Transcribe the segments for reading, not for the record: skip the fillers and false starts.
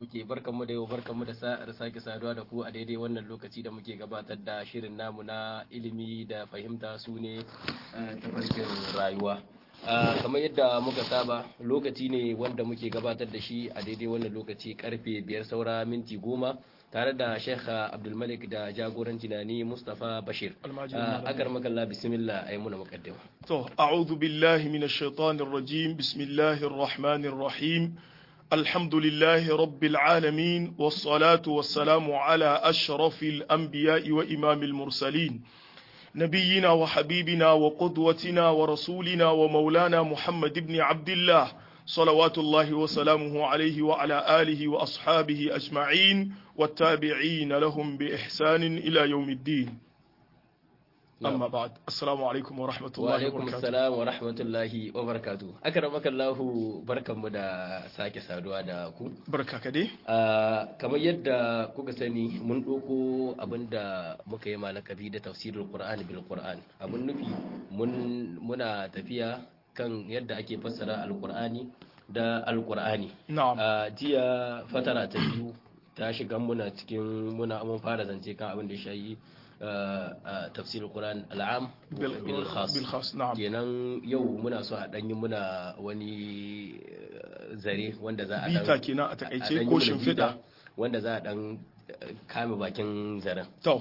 yake barkanmu da yau barkanmu da sake saduwa da ku a daidai wannan lokaci da muke gabatar da shirin namu na ilimi da fahimta su ne tafarkin rayuwa. Kamar yadda muka saba lokaci ne wanda muke gabatar da shi a daidai wannan lokaci karfe 5 saura minti 10 tare da Sheikh Abdulmalik da jagoranci na ni Mustafa Bashir. Akar makalla bismillah ayi muna muqaddima. To a'udhu billahi minash shaitanir rajim. Bismillahir rahmanir rahim. Alhamdulillahi rabbil alamin was salatu was salamu ala ashrafil anbiya'i wa imamil mursalin. نبينا وحبيبنا وقدوتنا ورسولنا ومولانا محمد بن عبد الله صلوات الله وسلامه عليه وعلى آله وأصحابه أجمعين والتابعين لهم بإحسان إلى يوم الدين أما بعد السلام عليكم ورحمة الله وبركاته. وعليكم السلام ورحمة الله وبركاته. أكرمك الله بركة مدى ساكي سادوا داكو بركة كده كما يد كوكا سني من أوكو أبندا مكيما لكبي دا تفسير القرآن بالقرآن أبن نفي منا تفيا كان يد أكي فسر القرآن da alkur'ani jiya fatara ta biyu ta shiga muna cikin mun fara zance kan abin da shayi tafsir alquran al'am bil khas kenan yau muna so a danyi muna wani zare wanda za a dan bita kenan a takaice ko shimfida wanda za a dan kame bakin zaren to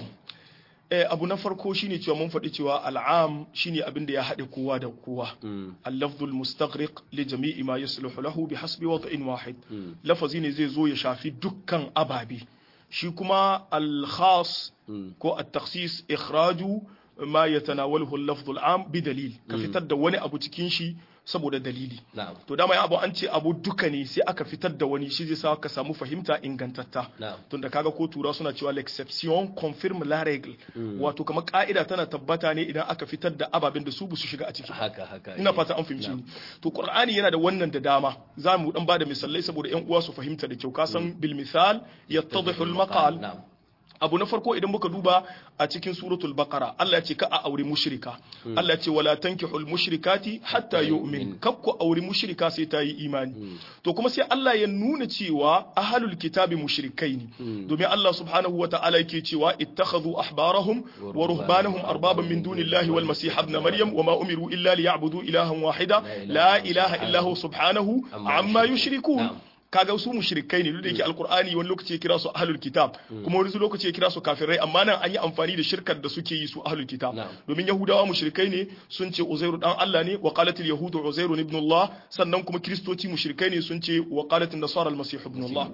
abu na farko shine cewa mun faɗi cewa al'am shine abin da ya haɗe kowa da kowa al-lafzul mustaghriq li jami'i ma yasluhu lahu bi hasbi wad'in wahid lafazi ne zai zo ya shafi dukkan ababe shi kuma al-khas ko at-takhsis ikhraju ma yatanawalahu al-lafzul am bi dalil ka fitar da wani abu cikin shi saboda dalili to dama ya abu an ce abu duka ne sai aka fitar da wani shi zai sa ka samu fahimta ingantatta tunda kaga ko tura suna cewa l'exception confirme la règle wato kamar ka'ida tana tabbata ne idan aka fitar da ababen da su bu su shiga a ciki haka ina fata an fahimci ni to qur'ani yana da wannan da dama za mu dan bada misalai saboda yan uwa su fahimta da kyau ka san bil misal yattadihu al maqal abu na farko idan muka duba a cikin suratul baqara Allah ya ce ka a aure mushrika Allah ya ce wala tankihul mushrikati hatta yu'min kakku aure mushrika sai ta yi imani to kuma sai Allah ya nuna cewa ahlul kitabi mushrikai ne domin Allah subhanahu wata'ala yake cewa ittakhadhu ahbarahum wa ruhbanahum arbaban min dunillahi wal masih ibn maryam wama umiru illa liya'budu ilahan wahida la ilaha illa hu subhanahu amma yushrikun kaga su mushrikai ne duk da yake alqur'ani wani lokaci ya kira su ahlul kitab kuma wani lokaci ya kira su kafirai amma nan an yi amfani da shirkar da suke yi su ahlul kitab domin yahudawa mushrikai ne sun ce uzairu dan Allah ne wa qalatil yahudu uzairu ibn Allah sannan kuma kristoci mushrikai ne sun ce wa qalatin nasara al-masih ibn Allah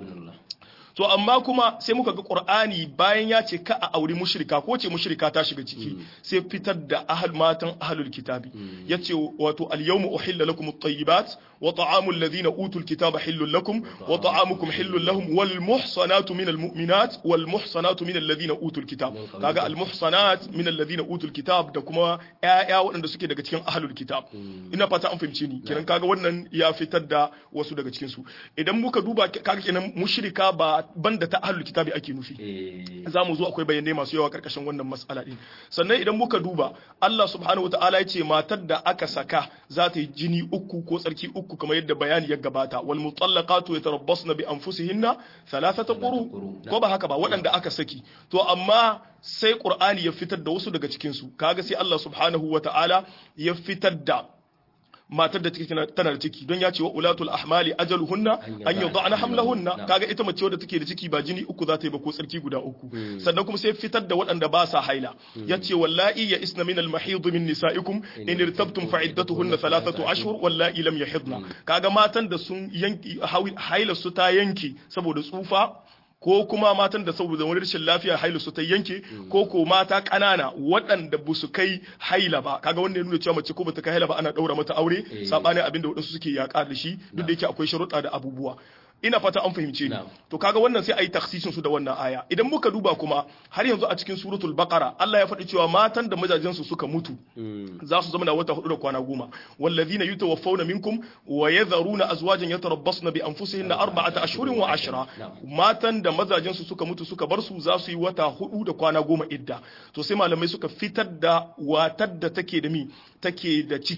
to amma kuma sai muka ga qur'ani bayan ya ce ka a auri mushrika ko ce mushrika ta shiga ciki sai fitar da matan ahlul kitabi yace wato al-yawma uhilla lakum at-tayyibat wa ta'amu alladhina utul kitaba hillun lakum wa ta'amukum hillun lahum wal muhsanatu min al-mu'minat wal muhsanatu min alladhina utul kitab kaga al muhsanat min alladhina utul kitab da kuma ƴaƴa waɗanda suke daga cikin ahlul kitab ina fata an fahimce ni kiran kaga wannan ya fitar da wasu daga cikin su idan muka duba kaga kenan mushrika ba banda ta ahlul kitabi ake nufi za mu zo akwai bayanai masu yawa karkashin wannan mas'ala din sannan idan muka duba Allah subhanahu wataala ya ce matar da aka saka za ta yi jini uku ko tsarki uku kamar yadda bayani ya gabata wal mutallaqatu yatarabbasna bi anfusihinna thalathata quru ko ba haka ba waɗanda aka saki to amma sai qur'ani ya fitar da wasu daga cikin su kaga sai Allah subhanahu wataala ya fitar da matar da tana da ciki don ya ce wa ulatul ahmali ajaluhunna an yudha'na hamlahunna kaga ita mace wadda take da ciki ba jini uku za ta yi ba ko tsarki guda uku sannan kuma sai fitar da waɗanda ba sa haila yace wallahi ya isna min al mahid min nisaikum in irtabtum fa iddatuhunna thalathatu ashhur wallahi lam yahidna kaga matan da sun yanki haila su ta yanki saboda tsufa ko kuma matan da saboda wani rashin lafiya haila su ta yanke ko mata ƙanana waɗanda ba su kai haila ba kaga wannan ya nuna cewa mace ko bata kai haila ba ana ɗaura mata aure sabanin abin da waɗansu suke yaƙa da shi duk da yake akwai sharuɗa da abubuwa ina fata an fahimce ni to kaga wannan sai ayi taksisin su da wannan aya idan muka duba kuma har yanzu a cikin suratul baqara Allah ya faɗi cewa matan da mazajen su suka mutu za su zama na wata 4 da kwana 10 wallazina yutawaffawna minkum wa yadharuna azwajan yatarabbasna bi anfusihinna 4 ashhurin wa 10 matan da mazajen su suka mutu suka bar su za su yi wata 4 da kwana 10 idda to sai malamai suka fitar da watar da take da ciki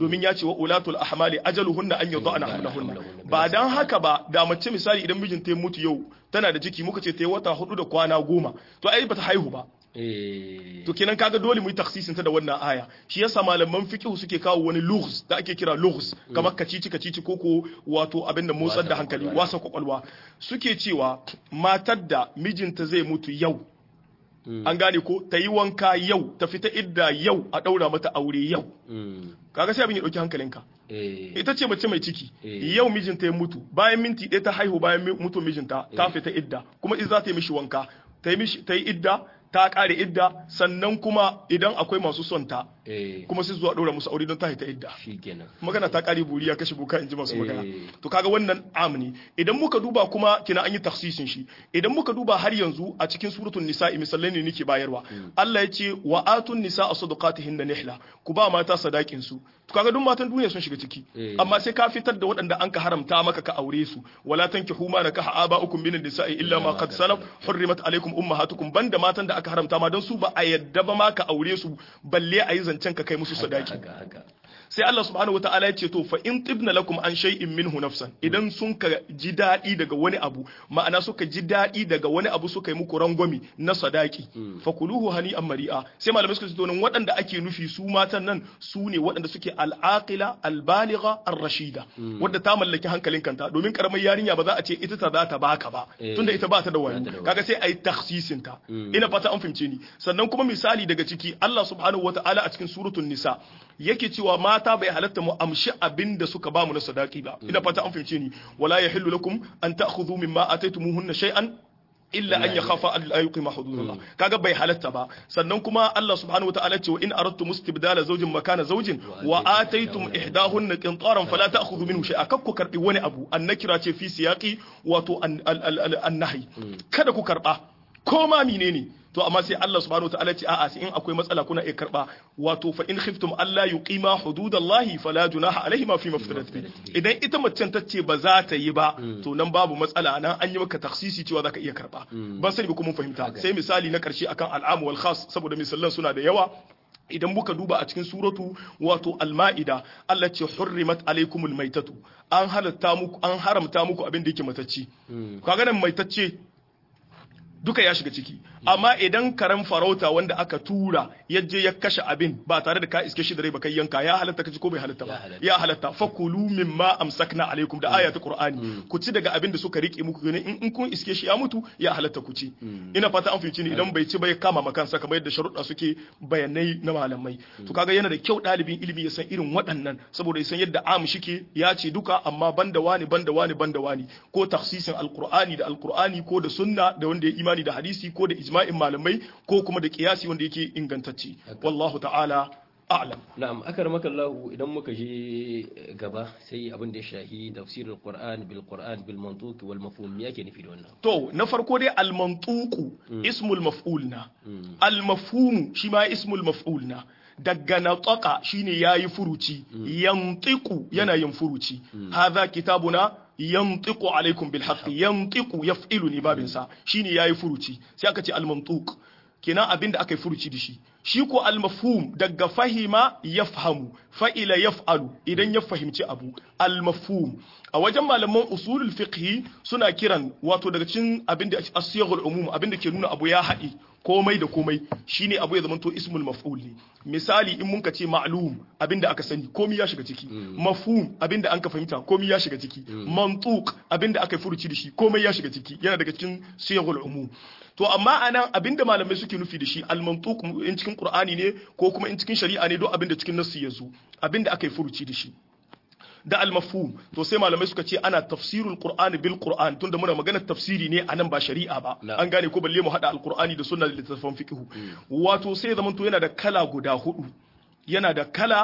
domin ya ce wa ulatul ahmali ajaluhunna an yadana hamlahunna ba dan haka ba da mace misali idan mijinta ya mutu yau tana da ciki muka ce ta yi wata 4 da kwana 10 to ai bata haihu ba to kenan kaga dole mu yi taksisin ta da wannan aya shi yasa malaman fiqh suke kawo wani lughs da ake kira lughs kamar kacici koko wato abinda motsar da hankali wasa kwakwalwa suke cewa matar da mijinta zai mutu yau an gane ko ta yi wanka yau ta fita idda yau a daura mata aure yau kaga sai abin ya dauki hankalinka ita ce mace mai ciki yau mijinta ya mutu bayan minti ɗaya ta haihu bayan mutu mijinta ta fita idda kuma in za ta yi mishi wanka ta yi idda ta kare idda sannan kuma idan akwai masu son ta kuma sai zuwa dora musu aure don ta haita idda magana ta kare buri ya kashe boka inji masu magana to kaga wannan amni idan muka duba kuma kina an yi takhsisin shi idan muka duba har yanzu a cikin suratul nisa'i misalai ne nake bayarwa Allah ya ce wa atun nisa'a sadaqatihinna nihla ku ba mata sadakin su to kaga duk matan duniya sun shiga ciki amma sai ka fitar da waɗanda an ka haramta maka ka aure su wala tankihu ma nakaha aba'ukum min nisa'i illa ma qad salaf hurrimat alaykum ummahatukum banda matan da aka haramta ma don su ba a yadda ba ma ka aure su balle a yi zancen ka kai musu sadaki sai Allah subhanahu wataala ya ce to fa in tibna lakum an shay'in minhu nafsan idan sun ka ji dadi daga wani abu ma'ana suka ji dadi daga wani abu suka yi muku rangwami na sadaki fakuluhu hani'an mari'a sai malamai suka ce to nan waɗanda ake nufi su matan nan su ne waɗanda suke al-aqila al-baligha ar-rashida wadda ta mallaki hankalin kanta domin karamar yarinya ba za a ce ita ta za ta baka ba tunda ita ba ta da wani kaga sai ayi takhsisin ta ina fata an fahimce ni sannan kuma misali daga ciki Allah subhanahu wataala a cikin suratul nisa yake cewa mata bai halatta mu amshi abin da suka ba mu na sadaki ba ina fata an fahimce ni wala yahillu lakum an ta'khudhu mimma ataytumuhunna shay'an illa an yakhafa an la yuqima hududallah kaga bai halatta ba sannan kuma Allah subhanahu wataala ce wa in aradtum istibdala zawjin makana zawjin wa ataytum ihdahunna qintaran fala ta'khudhu minhu shay'a kakku karbi wani abu annakira ce fi siyaqi wato an-nahy kada ku karba ko ma menene to amma sai Allah subhanahu wataala ce a'a sai in akwai matsala kuna iya karba wato fa in khiftum alla yuqima hududallahi fala junaha alaihi ma fi maftarat bi idan ita macen ta ce ba za ta yi ba to nan babu matsala nan an yi maka takhsisi cewa zaka iya karba ban sani ba kuma fahimta sai misali na karshe akan al'am wal khas saboda misalan suna da yawa idan muka duba a cikin suratu wato al-ma'ida Allah ce hurrimat alaikumul maitatu an haramta muku abin da yake matacci kaga nan maitacce duka ya shiga ciki amma idan karen farauta wanda aka tura yaje ya kashe abin ba tare da ka iske shi da rai ba kai yanka ya halatta kaci ko bai halatta ba ya halatta fakulu mimma amsakna alaikum da ayatu qur'ani ku ci daga abin da suka rike muku ne in kun iske shi ya mutu ya halatta ku ci ina fata an fice ni idan bai ci ba ya kama makansa kamar yadda sharuɗa suke bayanai na malamai to kaga yana da kyau ɗalibin ilimi ya san irin waɗannan saboda ya san yadda am shike ya ce duka amma banda wani ko takhsisin alqur'ani da alqur'ani ko da sunna da wanda ya imani da hadisi ko da ijma'in malamai ko kuma da kiyasi wanda yake ingantacce wallahu ta'ala a'lam na'am akramaka Allah idan muka je gaba sai abin da ya shahi tafsirul qur'an bil mantuq wal mafhum me yake nufi da wannan to na farko dai al mantuq ismul maf'ul na al mafhum shi ma ismul maf'ul na daga nataka shine yayi furuci yantiqu yana yin furuci hadha kitabuna yantiqu alaikum bil haqq yantiqu yaf'ilu ni babin sa shine yayi furuci sai aka ce al mantuq kenan abinda aka yi furuci da shi ko al mafhum daga fahima yafhamu fa'ila yaf'alu idan ya fahimci abu al mafhum a wajen malaman usulul fiqh suna kiran wato daga cikin abinda as-sighul umum abinda ke nuna abu ya haɗi komai da komai shine abu ya zamanto ismul maf'ul ne misali in mun ka ce ma'lum abinda aka sani komai ya shiga ciki mafhum abinda an ka fahimta komai ya shiga ciki mantuq abinda aka furuci da shi komai ya shiga ciki yana daga cikin sighul umum to amma anan abinda malamai suke nufi da shi al-mantuq in cikin qur'ani ne ko kuma in cikin shari'a ne don abinda cikin nassi yazo abinda aka furuci da shi da al-mafhum to sai malamai suka ce ana tafsirul qur'ani bil qur'an tunda muna magana tafsiri ne anan ba shari'a ba an gane ko balle mu hada al-qur'ani da sunna da littafin fiqh wato sai zaman to yana da kala guda hudu yana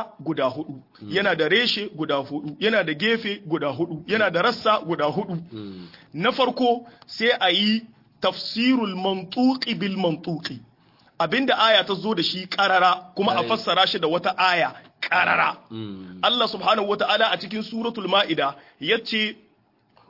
da reshe guda hudu yana da gefe guda hudu yana da rassa guda hudu na farko sai a yi tafsirul mantuqi bil mantuqi abinda aya ta zo da shi karara kuma a fassara shi da wata aya karara Allah subhanahu wata'ala a cikin suratul ma'ida yace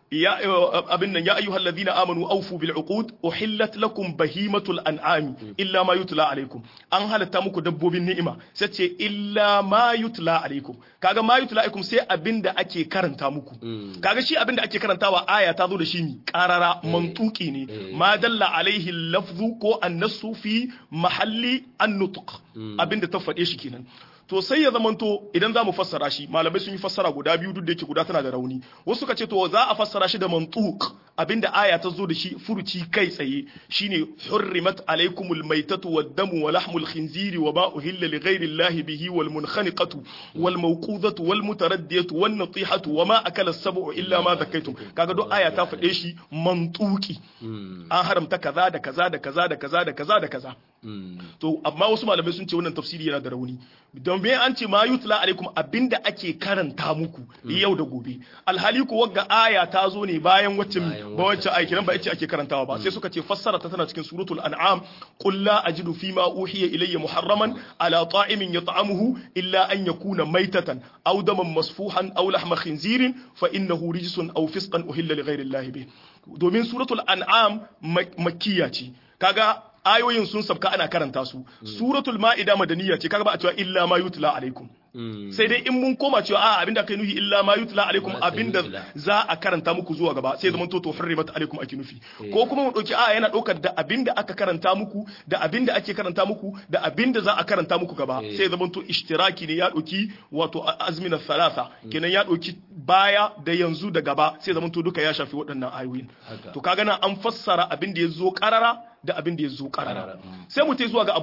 ya abin nan ya ayyuhal ladina amanu awfu bil uqud uhillat lakum bahimatul an'ami illa ma yutla alaikum an halatta muku dabbobin ni'ima sai ce illa ma yutla alaikum kaga ma yutla alaikum sai abinda ake karanta muku kaga shi abinda ake karantawa aya ta zo da shi ni qarara mantuki ne ma dalla alaihi lafzu ko annasu fi mahalli an-nutq abinda ta fade shi kenan to sai ya zamanto idan za mu fassara shi malamai sun yi fassara guda biyu duk da yake guda tana da rauni wasu suka ce to za a fassara shi da mantuq abinda aya ta zo da shi furuci kai tsaye shine hurrimat alaikumul maitatu wad-damu wa lahmul khinziri wa ma uhilla li ghayri llahi bihi wal munkhaniqatu wal mawqudatu wal mutaraddiyatu wan natihatu wa ma akala as-sab'u illa ma zakaytum kaga duk aya ta fade shi mantuki an haramta kaza da kaza da kaza da kaza da kaza da kaza to amma wasu malamai sun ce wannan tafsiri yana da rauni don bai an ce ma yutla alaikum abinda ake karanta muku yau da gobe alhali ko wagga aya ta zo ne bayan wacce aiki nan ba ita ake karantawa ba sai suka ce fassara ta tana cikin suratul an'am qul la ajidu fima uhiya ilayya muharraman ala ta'imin yat'amuhu illa an yakuna maytatan aw daman masfuhan aw lahma khinzirin fa innahu rijsun aw fisqan uhilla li ghayri allahi bih domin suratul an'am makkiya ce kaga ayoyin sun sabka ana karanta su suratul ma'ida madaniya ce kaga ba a cewa illa ma yutla alaikum sai dai in mun koma cewa a abinda kai nufi illa ma yutla alaikum abinda za a karanta muku zuwa gaba sai zaman to hurrimat alaikum ake nufi ko kuma mu dauki a yana daukar da abinda aka karanta muku da abinda ake karanta muku da abinda za a karanta muku gaba sai zaman to ishtiraki ne ya dauki wato azmina thalatha kenan ya dauki baya da yanzu da gaba sai zaman to duka ya shafi waɗannan ayoyin to kaga nan an fassara abinda ya zo karara da abin da ya zo karara sai mu tai zuwa ga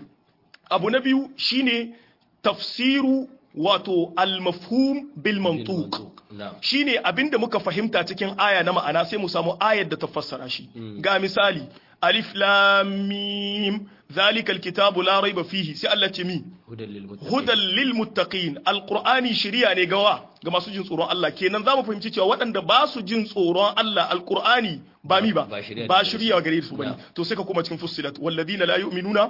abu na biyu shine tafsiru wato al-mafhum bil mantuq shine abin da muka fahimta cikin aya na ma'ana sai mu samu ayar da ta fassara shi ga misali alif lam mim zalika alkitabu la raiba fihi sai Allah ce mi hudan lil muttaqin alqur'ani shiriya ne ga masu jin tsoron Allah kenan zamu fahimci cewa waɗanda ba su jin tsoron Allah alqur'ani ba mi ba shiriya gare su bane to sai ka koma cikin fussilat walladina la yu'minuna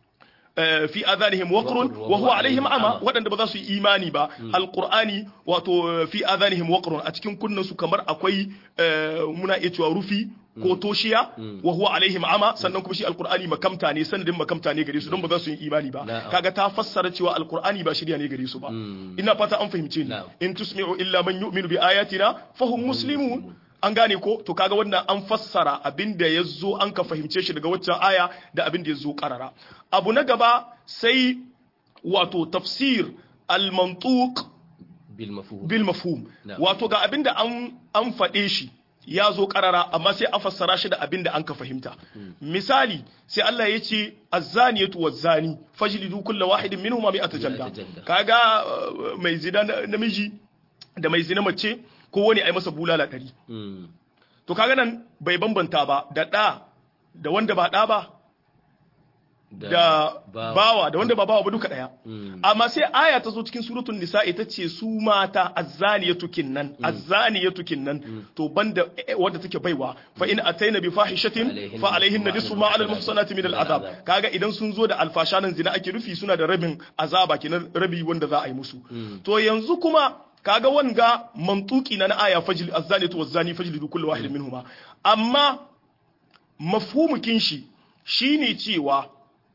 fi adhanihim waqrun wa huwa alaihim ama waɗanda ba za su yi imani ba alqur'ani wato fi adhanihim waqrun a cikin kunnan su kamar akwai muna iya cewa rufi ko toshiya wa huwa alaihim ama sannan kuma shi alqur'ani makamta ne sanadin makamta ne gare su don ba za su yi imani ba kaga ta fassara cewa alqur'ani ba shirya ne gare su ba ina fata an fahimce ni in tusmi'u illa man yu'minu bi ayatina fahum muslimun an gane ko to kaga wannan an fassara abinda yazo an ka fahimce shi daga waccan aya da abinda yazo karara abu na gaba sai wato tafsir al-mantuq bil mafhum wato ga abinda an fade shi ya zo karara amma sai a fassara shi da abinda an ka fahimta misali sai Allah ya ce az-zaniyatu waz-zani fajlidu kullu wahidin minhuma mi'ata jalda kaga mai zina namiji da mai zina mace ko wani ai masa bulala 100 to kaga nan bai bambanta ba da wanda ba da ba da bawa da wanda ba bawa ba duka daya amma sai aya ta zo cikin suratul nisa ita ce su mata azzaniyatu kinnan to banda wanda take baiwa fa in ataina bi fahishatin fa alaihinna nisfu ma ala almuhsanati min al'azab kaga idan sun zo da alfashanan zina ake rufi suna da rabin azaba kinan rabi wanda za a yi musu to yanzu kuma kaga wanga mantuki na aya fajl azzaniyatu wazzani fajlidu kullu wahidin minhuma amma mafhumukin shi shine cewa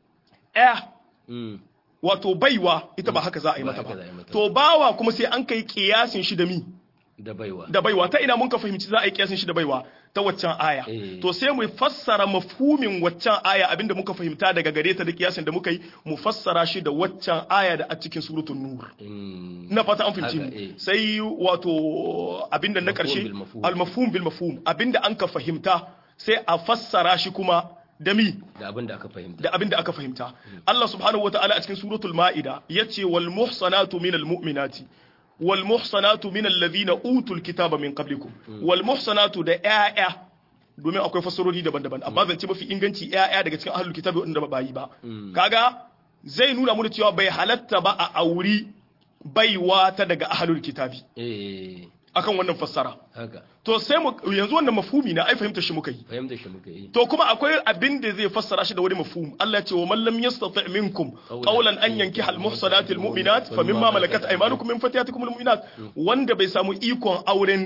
wato baiwa ita ba haka za a yi mata ba to bawa kuma sai an kai kiyasin shi da mi da baiwa ta ina mun ka fahimci za a yi kiyasin shi da baiwa ta waccan aya to sai mu fassara mafhumin waccan aya abinda muka fahimta daga gare ta da kiyasin da muka yi mu fassara shi da waccan aya da a cikin suratul nur ina fata an fahimci sai wato abinda na karshe al-mafhum bil mafhum abinda an ka fahimta sai a fassara shi kuma da abin da aka fahimta Allah subhanahu wataala a cikin suratul maida yace wal muhsanatu minal mu'minati wal muhsanatu minal ladina utul kitaba min qablikum wal muhsanatu da ƴaƴa domin akwai fasarori daban-daban amma zan ce mafi inganci ƴaƴa daga cikin ahlul kitabi wanda ba bayi ba kaga zai nuna mu cewa bai halatta ba a auri baiwa ta daga ahlul kitabi akan wannan fassara to sai yanzu wannan mafhumi na ai fahimta shi muka yi to kuma akwai abin da zai fassara shi da wani mafhum Allah ya ce wa man lam yastati' minkum qawlan an yankiha al muhsanatil mu'minat fa mimma malakat aymanukum min fatiyatikum al mu'minat wanda bai samu ikon auren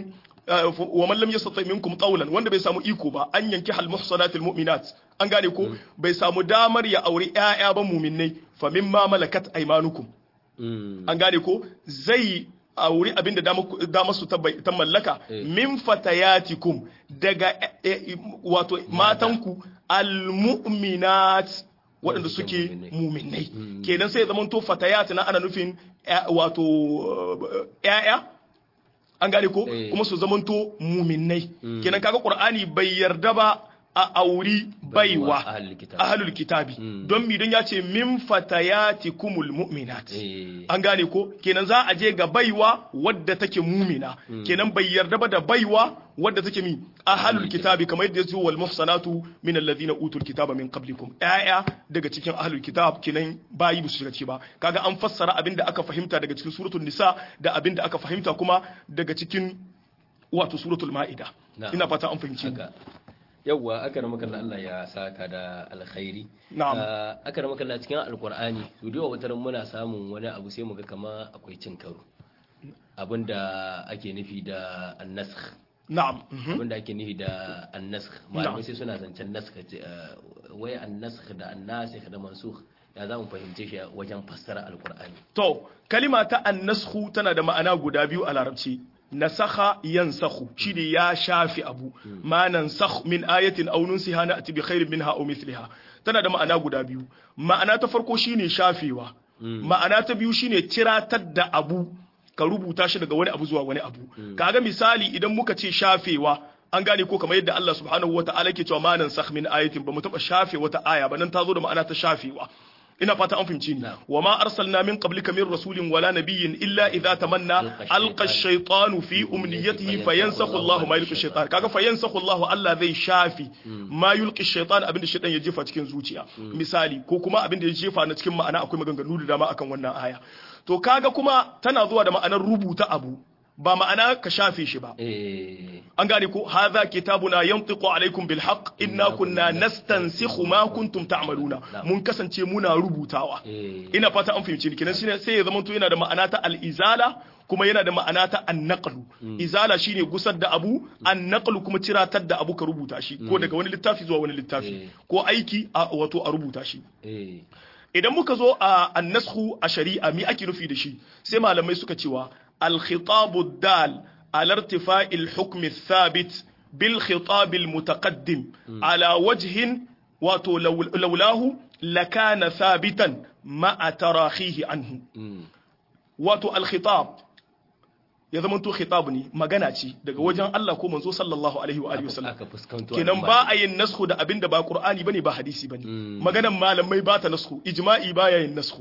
wa man lam yastati minkum tawlan wanda bai samu iko ba an yanki hal muhsanatil mu'minat an gane ko bai samu damar ya aure ƴaƴa ba mu'minnai fa mimma malakat aymanukum an gane ko zai aure abinda damar su ta mallaka min fatayatikum daga wato matanku almu'minat waɗanda suke mu'minnai kenan sai zaman to fatayat na ana nufin wato ƴaƴa an gane ko kuma su zamanto mu'minnai kenan kaga qur'ani bai yarda ba a auri baiwa ahlul kitabi don mi don ya ce min fatayatikumul mu'minat an gane ko kenan za a je ga baiwa wadda take mumina kenan bai yarda ba da baiwa wadda take mi ahlul kitabi kamar yadda yace wal muhsanatu min alladhina utul kitaba min qablikum aya daga cikin ahlul kitab kenan bayi bu su shiga ciki ba kaga an fassara abinda aka fahimta daga cikin suratul nisa da abinda aka fahimta kuma daga cikin wato suratul maida ina fata an fahimci yawwa aka rama kallon Allah ya saka da alkhairi aka rama kallon cikin alkur'ani to da wata muna samun wani abu sai muga kama akwai cin karo abinda ake nufi da annasakh na'am abinda ake nufi da annasakh malamai sai suna zancen nasakh wai annasakh da annasikh da mansukh ya za mu fahimce shi wajen fassara alkur'ani to kalima ta annasakh tana da ma'ana guda biyu a larabci nasakha yansakhu shine ya shafi abu ma nansakh min ayatin aw nunsiha na'ti bi khairin minha aw mithliha tana da ma'ana guda biyu ma'ana ta farko shine shafewa ma'ana ta biyu shine tiratar da abu ka rubuta shi daga wani abu zuwa wani abu kaga misali idan muka ce shafewa an gane ko kamar yadda Allah subhanahu wataala ke cewa ma nansakh min ayatin ba mu taba shafe wata aya ba nan ta zo da ma'ana ta shafewa ina fata an fahimci ni wa ma arsalna min qablika min rasulin wala nabiyyin illa idza tamanna alqa ash-shaytanu fi umniyatihi fayansakhu Allahu ma yulqi ash-shaytan kaga fayansakhu Allahu Allah zai shafi ma yulqi ash-shaytan abinda shaytan ya jefa cikin zuciya misali ko kuma abinda ya jefa na cikin ma'ana akwai maganganu da dama akan wannan aya to kaga kuma tana zuwa da ma'anar rubuta abu ba ma'ana ka shafe shi ba an gane ko hadha kitabuna yantiqu alaikum bil haqq inna kunna nastansikhu ma kuntum ta'maluna mun kasance muna rubutawa ina fata an fahimci kenan sai ya zama to yana da ma'ana ta al-izala kuma yana da ma'ana ta an-naqlu izala shine gusar da abu an-naqlu kuma ciratar da abu ka rubuta shi ko daga wani littafi zuwa wani littafi ko aiki wato a rubuta shi idan muka zo a an-nasxu a shari'a mi ake nufi da shi sai malamai suka cewa الخطاب الدال على ارتفاع الحكم الثابت بالخطاب المتقدم على وجه لولاه لكان ثابتا مع تراخيه عنه واتو الخطاب ya zama to khitab ne magana ce daga wajen Allah ko manzo sallallahu alaihi wa alihi wasallam kenan ba a yin nasxu da abinda ba qur'ani bane ba hadisi bane maganan malamai ba ta nasxu ijma'i ba ya yin nasxu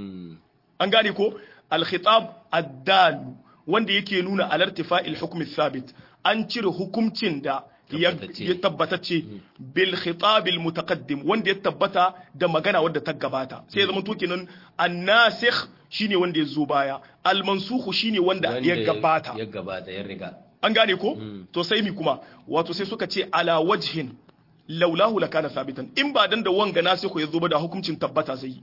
an gane ko al-khitab ad-dal wanda yake nuna al-irtifa'il hukm ath-thabit an cire hukuncin da ya tabbatacce bil khitab al-mutaqaddim wanda ya tabbata da magana wadda ta gabata sai ya zama to kenan an-nasikh shine wanda ya zo baya al-mansukh shine wanda ya gabata ya riga an gane ko to sai mi kuma wato sai suka ce ala wajhin laulahu lakana sabitan in ba dan da wanga nasikh ya zo ba da hukuncin tabbata sai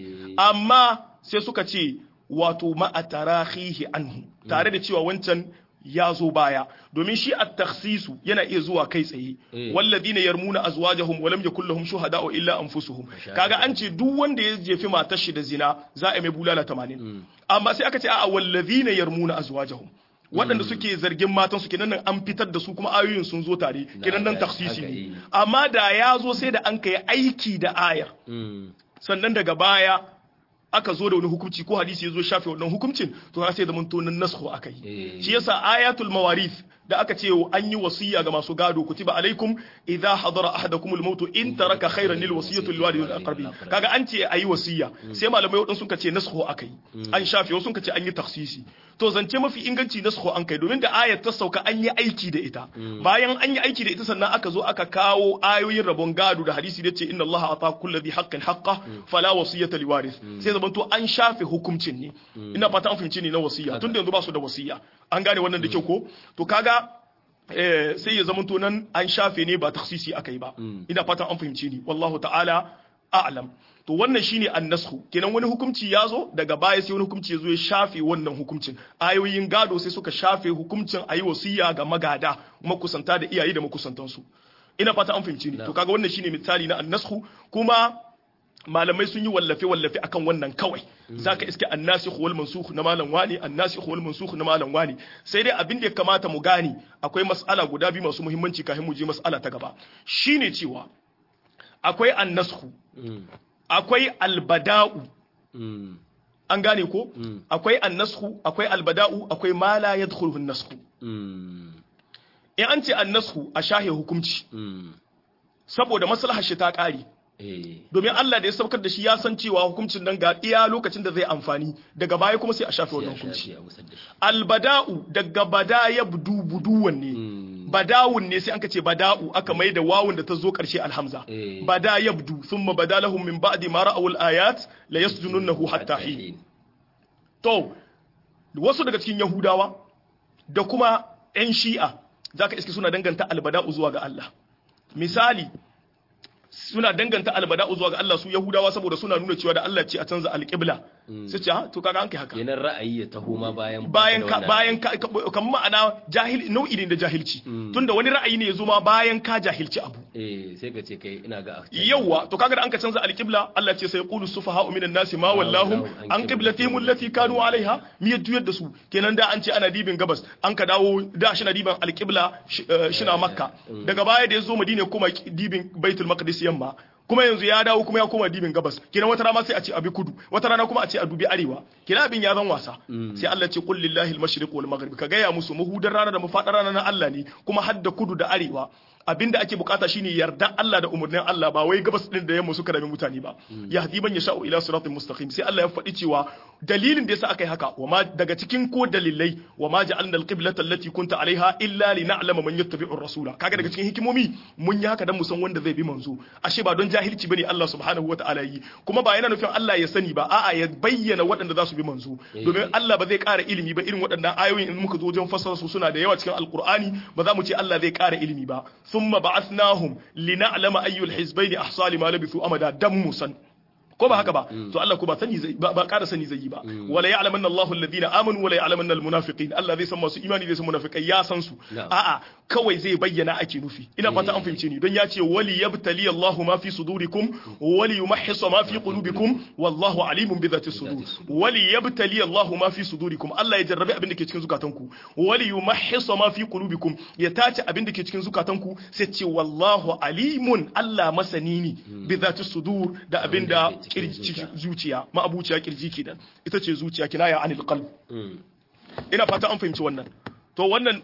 amma sai suka ce wato ma'atarahihi anhu tare da cewa wancan ya zo baya domin shi at-takhsisu yana iya zuwa kai tsaye walladina yarmuna azwajahum wa lam yakul lahum shuhada'u illa anfusuhum kaga an ce duk wanda ya jefi matar shi da zina za a mai bulala 80 amma sai aka ce a walladina yarmuna azwajahum waɗanda suke zargin matan su kenan nan an fitar da su kuma ayoyin sun zo tare kenan nan takhsisi ne amma da ya zo sai da an kai aiki da aya sannan daga baya aka zo da wani hukunci ko hadisi ya zo shafe wannan hukuncin to sai da mun tonin naskhu akai shi yasa ayatul mawarith da aka ce an yi wasiya ga masu gado kutiba alaikum idha hadara ahadakumul maut in taraka khayran lil wasiyatu lil walidil aqrabi kaga an ce ayi wasiya sai malamai wadin sun ce naskhu akai an shafe wasu sun ce an yi takhsisi to zance mafi inganci naskhu an kai domin da ayat ta sauka an yi aiki da ita bayan an yi aiki da ita sannan aka zo aka kawo ayoyin rabon gado da hadisi da ce inna allaha ata kulli dhi haqqin haqqa fala wasiyata liwarith sai zaman to an shafe hukuncin ne ina fata an fahimci ne na wasiya tunda yanzu ba su da wasiya an gane wannan da kyau ko to kaga sai ya zama to nan an shafe ne ba takhsisi akai ba ina fatan an fahimci ni wallahu ta'ala a'lam. To wannan shine annashu, kenan wani hukunci ya zo daga baya sai wani hukunci ya zo ya shafe wannan hukuncin. Ayoyin gado sai suka shafe hukuncin ayi wasiya ga magada, makusanta da iyaye da makusantansu. Ina fata an fahimci ni. To kaga wannan shine misali na annashu, kuma malamai sun yi wallafe akan wannan kawai. Zaka iske annasikh wal mansukh na malam wani, annasikh wal mansukh na malam wani. Sai dai abin da ya kamata mu gane, akwai mas'ala guda biyu masu muhimmanci kafin mu je mas'ala ta gaba. Shine cewa akwai annashu, akwai albada'u. An gane ko? Akwai annashu, akwai albada'u, akwai ma la yadkhulu an-nashu. In an ce annashu a shahe hukunci, saboda maslahar shi ta ƙare. Domin Allah da ya saukar da shi ya san cewa hukuncin nan ga iya lokacin da zai amfani, daga baya kuma sai a shafe wannan hukunci. Albada'u daga bada ya buduwan ne, badawun ne sai an ka ce bada'u aka mai da wawun da ta zo ƙarshe alhamza. Bada ya budu, thumma bada lahum min ba'di ma ra'awul ayat la yasjununahu hatta hin. To, wasu daga cikin Yahudawa da kuma 'yan Shi'a zaka iske suna danganta albada'u zuwa ga Allah. Misali, suna danganta albada'u zuwa ga Allah su Yahudawa saboda suna nuna cewa da Allah ce a canza alƙibla. Sai ce to kaga an kai haka. Kenan ra'ayi ya taho ma bayan kamar ma'ana jahil nau'i ne da jahilci. Tunda wani ra'ayi ne ya zo ma bayan ka jahilci abu. Sai ka ce kai ina ga yawa to kaga da an ka canza alƙibla Allah ce sai yaqulu sufaha'u minan nasi ma wallahum an qiblatihim allati kanu alaiha mi yaduyar da su. Kenan da an ce ana dibin gabas an ka dawo da shi na dibin alƙibla shina Makka. Daga baya da ya zo Madina kuma dibin Baitul Maqdis yamma. Kuma yanzu ya dawo kuma ya koma dibin gabas. Kenan wata rana sai a ce abi kudu, wata rana kuma a ce a dubi arewa. Kenan abin ya zan wasa. Sai Allah ce qul lillahi al-mashriq wal maghrib. Ka gaya musu mahudar rana da mafadar rana na Allah ne, kuma hadda kudu da arewa. Abinda ake bukata shine yarda Allah da umurnin Allah, ba wai gabas din da yamma suka rabi mutane ba. Yahdi man yasha'u ila siratin mustaqim. Sai Allah ya faɗi cewa dalilin da yasa aka yi haka, wama daga cikin ko dalilai, wama ja'alna al-qiblata allati kunta alaiha illa lina'lama man yattabi'ur rasula. Kaga daga cikin hikimomi mun yi haka dan mu san wanda zai bi manzo. Ashe ba don jahilci bane Allah subhanahu wata'ala yi, kuma ba yana nufin Allah ya sani ba, a'a ya bayyana waɗanda za su bi manzo. Domin Allah ba zai ƙara ilimi ba, irin waɗannan ayoyin in muka zo wajen fassara su suna da yawa cikin Alƙur'ani, ba za mu ce Allah zai ƙara ilimi ba. ثم بعثناهم لنعلم أي الحزبين أحصى لما لبثوا أمدا دم مسن ko ba haka ba to Allah ko ba sani zai ba ƙara sani zai yi ba wala ya'lamanna Allahu alladhina amanu wala ya'lamanna almunafiqin Allah zai san masu imani zai san munafikai ya san su a'a kawai zai bayyana ake nufi ina fata an fahimce ni don ya ce wali yabtali Allahu ma fi sudurikum wali yumahhisa ma fi qulubikum wallahu alimun bi dhati sudur wali yabtali Allahu ma fi sudurikum Allah ya jarrabe abin da ke cikin zukatanku wali yumahhisa ma fi qulubikum ya tace abin da ke cikin zukatanku sai ce wallahu alimun Allah masani ne bi dhati sudur da abin da zuciya ma'abuciya kirji kenan ita ce zuciya kinaya anil qalb ina fata an fahimci wannan to wannan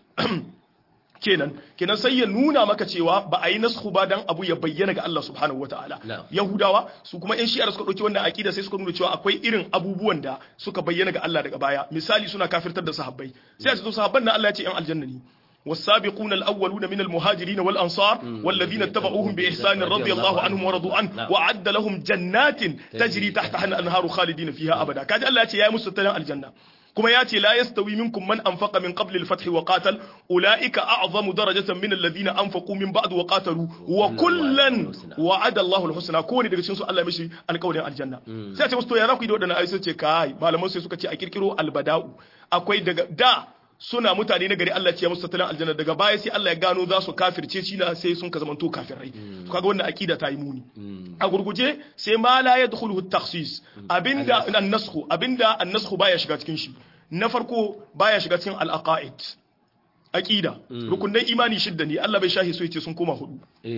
kenan sai ya nuna maka cewa ba a yi nasku ba dan abu ya bayyana ga Allah subhanahu wataala Yahudawa su kuma yan shi'ar suka dauki wannan aqida sai suka nuna cewa akwai irin abubuwan da suka bayyana ga Allah daga baya misali suna kafirtar da sahabbai sai a ce sahabban nan Allah ya ce yan aljanna ne والسابقون الأولون من المهاجرين والأنصار والذين اتبعوهم بإحسان رضي الله عنهم ورضوا عنه وأعد لهم جنات تجري تحتها الأنهار خالدين فيها أبدا كاد الله يا مستتنا الجنة كما ياتي لا يستوي منكم من أنفق من قبل الفتح وقاتل أولئك أعظم درجة من الذين أنفقوا من بعد وقاتلوا وكلا وعد الله الحسنى كوني daga cikin su Allah mishi alƙawarin aljanna sai ce musu ya za ku yi da wadannan ayoyi sai ce kai malaman sai suka ce a kirkiro albada'u akwai daga da suna mutane na gari Allah ce musu tattalin aljanna daga baya sai Allah ya gano za su kafirce shi na sai sun ka zamanto kafirai kaga wannan akida ta yi muni a gurguje sai ma la yadkhulu at-takhsis abinda an-nasxu baya shiga cikin shi na farko baya shiga cikin al-aqaid aqida rukunin imani shidda ne Allah bai shahi so yace sun koma hudu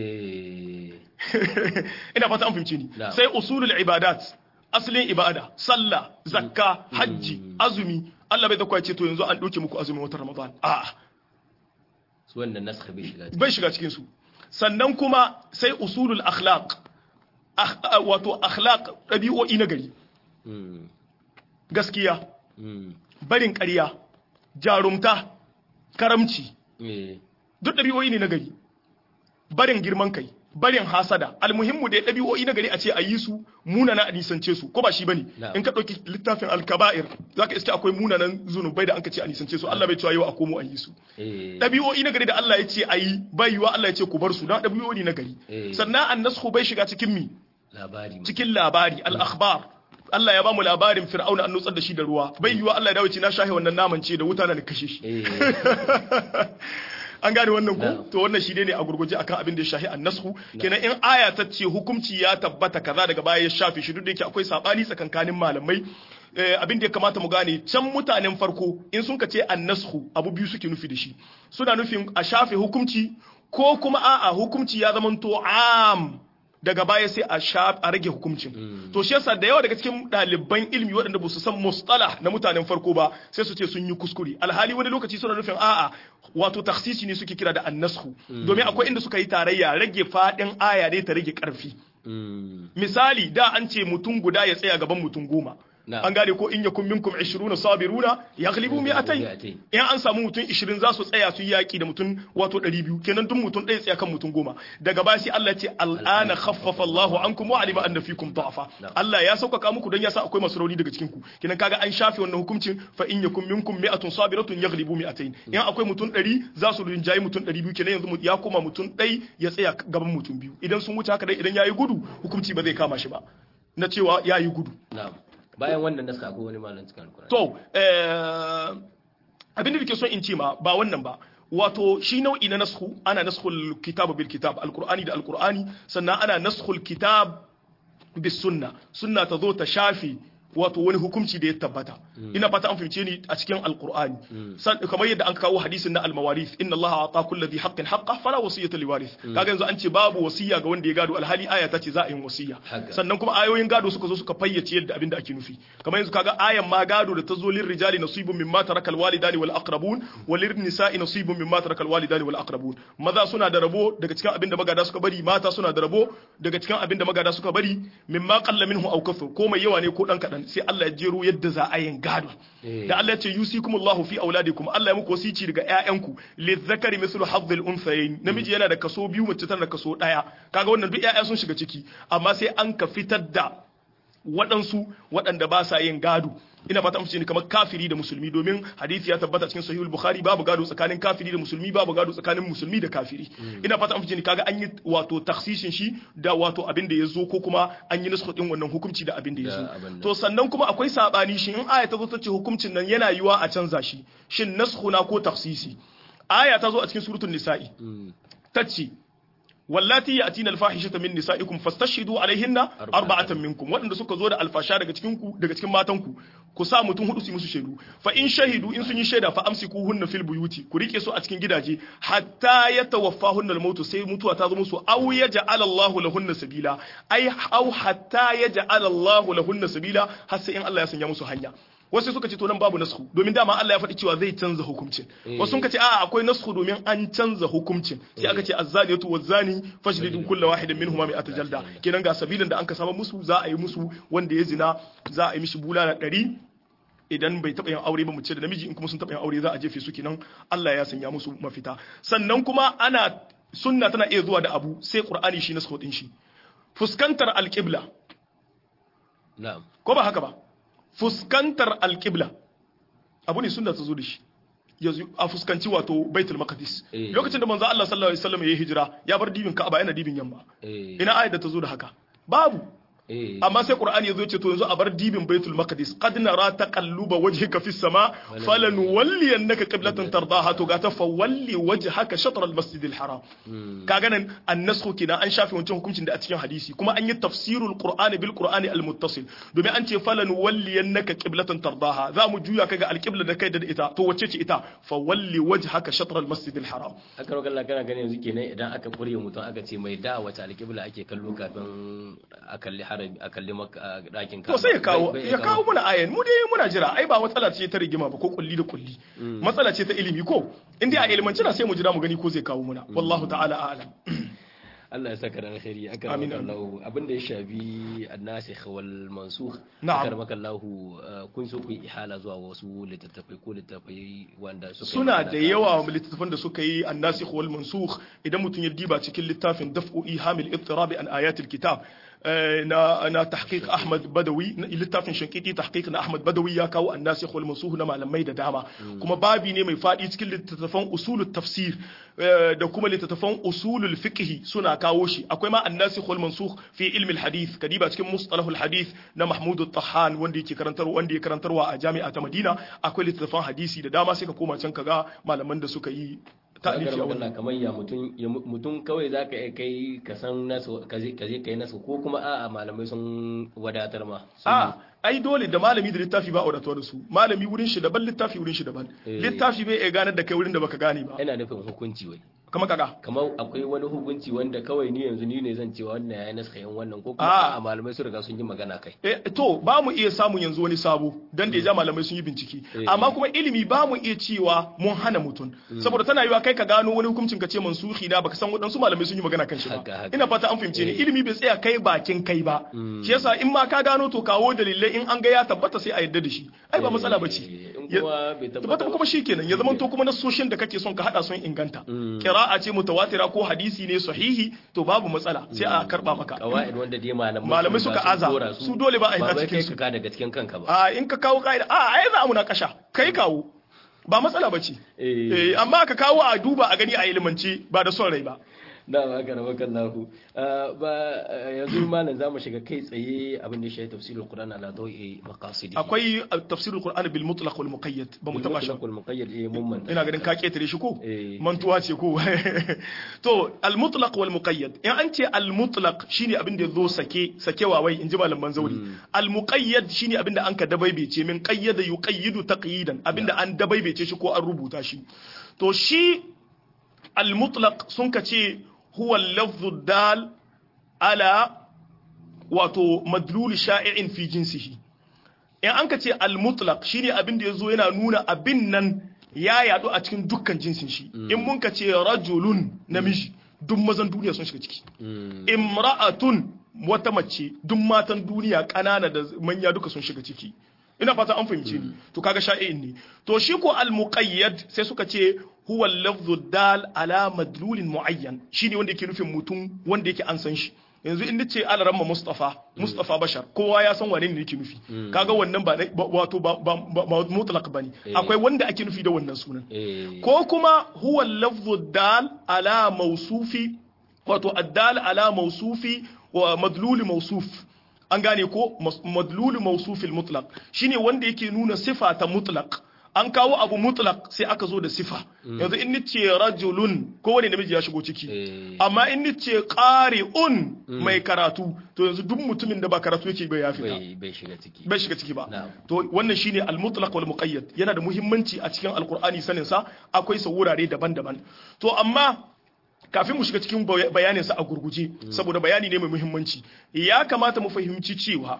ina fata an fahimce ni sai usulul ibadat asalin ibada sallah zakka hajji azumi Allah bai zakwa ce to yanzu an doke muku azumin watan Ramadan a'a su wannan nasakh bai shiga cikin su sannan kuma sai usulul akhlaq wato akhlaq dabi'o'i na gari gaskiya barin ƙarya jarumta karamci duk dabi'o'i ne na gari barin girman kai barin hasada almuhimmu da dabi'o'i na gari a ce a yi su munana a nisance su ko ba shi bane in ka dauki littafin al-kaba'ir zaka iske akwai munanan zunubai da anka ce a nisance su Allah bai cewa yau a komo a yi su dabi'o'i na gari da Allah ya ce a yi bai yiwa Allah ya ce ku bar su dan dabi'o'i na gari sannan an-nasxu bai shiga cikin mi labari cikin labari al-akhbar Allah ya ba mu labarin Fir'auna an nutsar da shi da ruwa bai yiwa Allah ya dawo ce na shahe wannan naman ce da wuta na kashe shi an gane wannan ko to wannan shi ne a gurguje akan abin da ya shahi annashu kenan in aya ta ce hukunci ya tabbata kaza daga baya ya shafe shi duk da yake akwai sabani tsakankanin malamai abin da ya kamata mu gane can mutanen farko in sun ka ce annashu abu biyu suke nufi da shi suna nufin a shafe hukunci ko kuma a'a hukunci ya zamanto am daga baya sai a rage hukuncin to shi yasa da yawa daga cikin ɗaliban ilmi waɗanda ba su san mustalah na mutanen farko ba sai su ce sun yi kuskure alhali wani lokaci suna nufin a'a wato taksisi ne suke kira da annashu domin akwai inda suka yi tarayya rage faɗin aya ne ta rage ƙarfi misali da an ce mutum guda ya tsaya gaban mutum 10 an gane ko in yakun minkum 20 sabiruna yaghlibu mi'atay in an samu mutum 20 za su tsaya su yaki da mutum wato 200 kenan duk mutum ɗaya tsaya kan mutum 10 daga baya sai Allah ya ce al'ana khaffafa Allahu ankum wa alima anna fikum da'fa Allah ya sauƙaƙa muku don ya sa akwai masu rauni daga cikin ku kenan kaga an shafe wannan hukuncin fa in yakun minkum mi'atun sabiratun yaghlibu mi'atayn in akwai mutum 100 za su rinjayi mutum 200 kenan yanzu ya koma mutum ɗaya ya tsaya gaban mutum 2 idan sun wuce haka dai idan yayi gudu hukunci ba zai kama shi ba na cewa yayi gudu na'am bayan wannan naska akwai wani malam cikin alkur'ani to abin da nake so in ce ma ba wannan ba wato shi nau'i na nasku ana naskhul kitab bil kitab alkur'ani da alkur'ani sannan ana naskhul kitab bis sunna sunna ta zo ta shafi wato wani hukunci da ya tabbata ina fata an fahimce ni a cikin alqur'ani kamar yadda an kawo hadisin na almawarith inna allaha ata kulli dhi haqqin haqqa fala wasiyata liwarith kaga yanzu an ce babu wasiya ga wanda ya gado alhali aya ta ce za a yi wasiya sannan kuma ayoyin gado suka zo suka fayyace yadda abinda ake nufi kamar yanzu kaga ayan ma gado da ta zo lir rijali nasibun mimma taraka alwalidani wal aqrabun wa lir nisa'i nasibun mimma taraka alwalidani wal aqrabun maza suna da rabo daga cikin abinda magada suka bari mata suna da rabo daga cikin abinda magada suka bari mimma qalla minhu aw kathur ko mai yawa ne ko dan kadan sai Allah ya jero yadda za a yin gado da Allah ya ce yusikumullahu fi auladikum Allah ya muku wasici daga ƴaƴanku lizzakari mislu hazzil unthayayn namiji yana da kaso biyu mace tana da kaso daya kaga wannan duk ƴaƴa sun shiga ciki amma sai an ka fitar da waɗansu waɗanda ba sa yin gado ina fata mu ne kamar kafiri da musulmi domin hadisi ya tabbata cikin sahihul bukhari babu gado tsakanin kafiri da musulmi babu gado tsakanin musulmi da kafiri ina fata mu ne kaga an yi wato takhsisin shi da wato abin da yazo ko kuma an yi nasu din wannan hukunci da abin da yazo to sannan kuma akwai sabani shi in aya ta zo ta ce hukuncin nan yana yiwa a canza shi shin naskhuna ko takhsisi aya ta zo a cikin suratul nisa'i tace wallati yatina alfahishata min nisaikum fastashhidu alaihinna arba'atan minkum wadanda suka zo da alfasha daga cikin ku daga cikin matanku ku sa mutum hudu su musu shaidu fa in shahidu in sun yi shaida fa amsikuhunna fil buyuti ku rike su a cikin gidaje hatta yatawaffahunna almaut sai mutuwa ta zo musu aw yaj'al Allahu lahunna sabila ai aw hatta yaj'al Allahu lahunna sabila har sai in Allah ya sanya musu hanya wasu suka ce to nan babu nasku domin dama Allah ya faɗi cewa zai canza hukuncin wasu suka ce a'a akwai nasku domin an canza hukuncin sai aka ce azzaniyatu wazzani fajlidu kullu wahidin minhuma mi'ata jalda kenan ga sabilin da an ka saba musu za a yi musu wanda ya zina za a yi mishi bulala 100 idan bai taɓa yin aure ba mu ce da namiji in kuma sun taɓa yin aure za a jefe su kenan Allah ya sanya musu mafita sannan kuma ana sunna tana iya zuwa da abu sai qur'ani shi nasku din shi fuskantar alqibla na'am ko ba haka ba fuskantar alƙibla abu ne sunna ta zo da shi yanzu a fuskanci wato baitul maqdis lokacin da manzo Allah sallallahu alaihi wasallam ya hijira ya bar dibin Ka'aba yana dibin yamma ina ayat da ta zo da haka babu amma sai qur'ani yazo ce to yanzu a bar dibin baitul maqdis qad nara taqalluba wajhika fis sama falan walliyannaka qiblatan tardaha to ga ta fa walli wajhaka shatr al masjid al haram kaga nan annasxu kina an shafe wancan hukuncin da a cikin hadisi kuma an yi tafsirul qur'ani bil qur'ani al muttasil domin an ce falan walliyannaka qiblatan tardaha za mu juya kaga al qibla da kai da ita to wacce ce ita fa walli wajhaka shatr al masjid al haram aka roƙa Allah kana ganin yanzu kenan idan aka kure mutum aka ce mai da wata al qibla ake kallo kafin a kalli a kalli ɗakin to sai ya kawo muna ayan mu dai muna jira ai ba matsala ce ta rigima ba ko kulli da kulli matsala ce ta ilimi ko in dai a ilimanci na sai mu jira mu gani ko zai kawo muna wallahu ta'ala a'lam Allah ya saka da alkhairi aka maka Allah abinda ya shafi annasikh wal mansukh aka maka Allah kun so ku yi ihala zuwa wasu littattafai ko littattafai wanda suka suna da yawa littattafan da suka yi annasikh wal mansukh idan mutum ya diba cikin littafin daf'u ihamil ittirab an ayatil kitab na tahqiq Ahmad Badawi littafin Shankiti tahqiq na Ahmad Badawi ya kawo an-nasikh wal mansukh na malamai da dama kuma babi ne mai fadi cikin littattafan usulut tafsir da kuma littattafan usulul fiqh suna kawo shi akwai ma an-nasikh wal mansukh fi ilmi al-hadith kadiba cikin mustalahul hadith na Mahmud al-Tahan wanda ya karantarwa a jami'a ta Madina akwai littattafan hadisi da dama sai ka koma can kaga malaman da suka yi ta'alifi a wannan kamar ya mutum kawai zaka kai ka san nasu kaje kai nasu ko kuma a'a malamai sun wadatar ma ai dole da malami da littafi ba wadatuwa da su malami wurin shi daban littafi wurin shi daban littafi bai iya ganar da kai wurin da baka gane ba ina nufin hukunci wai kamar kaga kamar akwai wani hukunci wanda kawai ni yanzu ni ne zan cewa wannan yayi nasu kayan wannan ko kuma a malamai sun riga sun yi magana kai to ba mu iya samun yanzu wani sabo dan da ya malamai sun yi bincike amma kuma ilimi ba mu iya cewa mun hana mutum saboda tana yiwa kai ka gano wani hukuncin ka ce mansuhi na baka san wadansu malamai sun yi magana kan shi ba ina fata an fahimce ni ilimi bai tsaya kai bakin kai ba shi yasa in ma ka gano to kawo dalilai in an ga ya tabbata sai a yarda da shi ai ba matsala bace tabbata kuma shikenan ya zama to kuma nasoshin da kake son ka hada sun inganta qira'a ce mutawatira ko hadisi ne sahihi to babu matsala sai a karba maka qawaid wanda dai malamai suka aza su dole ba a yi cikin su ka daga cikin kanka ba in ka kawo kaida ai za mu na kasha kai kawo ba matsala bace amma ka kawo a duba a gani a ilimance ba da son rai ba da ba ka rawa kallahu ba yanzu malam zamu shiga kai tsaye abin da shi tafsirul qur'an ala dawi maqasidi akwai tafsirul qur'an bil mutlaq wal muqayyad ba mu taba shi wal muqayyad mumman ina ganin ka ketare shi ko mantuwa ce ko to al mutlaq wal muqayyad in an ce al mutlaq shine abin da yazo sake wawai inji malam manzauri al muqayyad shine abin da an ka dabaibece min qayyada yuqayyidu taqyidan abin da an dabaibece shi ko an rubuta shi to shi al mutlaq sun ka ce هو اللفظ الدال على wato madlul sha'i'in fi jinsihi in an ka ce al-mutlaq shine abin da yazo yana nuna abin nan ya yadu a cikin dukkan jinsin shi in mun ka ce rajulun namiji duk mazan duniya sun shiga ciki imra'atun wata mace duk matan duniya kanana da manya duka sun shiga ciki ina fata an fahimce ni to kaga sha'i'in ne to shi ko al-muqayyad sai suka ce huwa al-lafdhu dal ala madlulin muayyan shine wanda yake nufin mutum wanda yake an san shi yanzu in nace al-ramma Mustafa Bashar kowa ya san wane ne yake nufi kaga wannan ba wato ba mutlaq bane akwai wanda ake nufi da wannan sunan ko kuma huwa al-lafdhu dal ala mawsufi wato ad-dal ala mawsufi wa madlul mawsuf an gane ko madlul mawsufil mutlaq shine wanda yake nuna sifa ta mutlaq an kawo abu mutlaq sai aka zo da sifa yanzu in nace rajulun ko wani namiji ya shigo ciki amma in nace qari'un mai karatu to yanzu duk mutumin da ba karatu yake bai ya fita bai shiga ciki ba to wannan shine al mutlaq wal muqayyad yana da muhimmanci a cikin alqur'ani sanin sa akwai sa wurare daban-daban to amma kafin mu shiga cikin bayanin sa a gurguje saboda bayani ne mai muhimmanci ya kamata mu fahimci cewa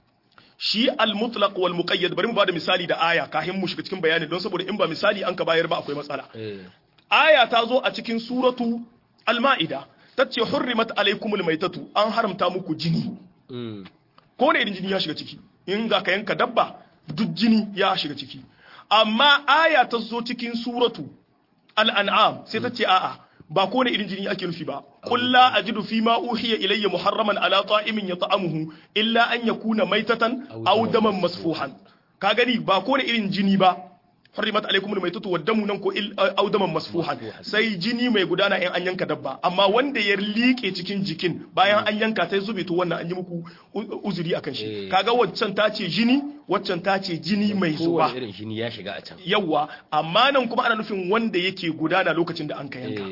shi al-mutlaq wal muqayyad bari mu bada misali da aya kafin mu shiga cikin bayani don saboda in ba misali an ka bayar ba akwai matsala aya ta zo a cikin suratu al-ma'ida tace hurrimat alaykumul maytatu an haramta muku jini ko ne irin jini ya shiga ciki in za ka yanka dabba duk jini ya shiga ciki amma aya ta zo cikin suratu al-an'am sai tace a'a ba ko ne irin jini ake nufi ba qul la ajidu fi ma uhiya ilayya muharraman ala ta'imin yata'amuhu illa an yakuna maitatan aw daman masfuhan ka gani ba ko ne irin jini ba harimat alaikum almaytatu waddamu nan ko aw daman masfuhan sai jini mai gudana in an yanka dabba amma wanda ya liƙe cikin jikin bayan an yanka sai zube to wannan an yi muku uzuri akan shi kaga waccan ta ce jini waccan ta ce jini mai zuba irin jini ya shiga a can yawa amma nan kuma ana nufin wanda yake gudana lokacin da an ka yanka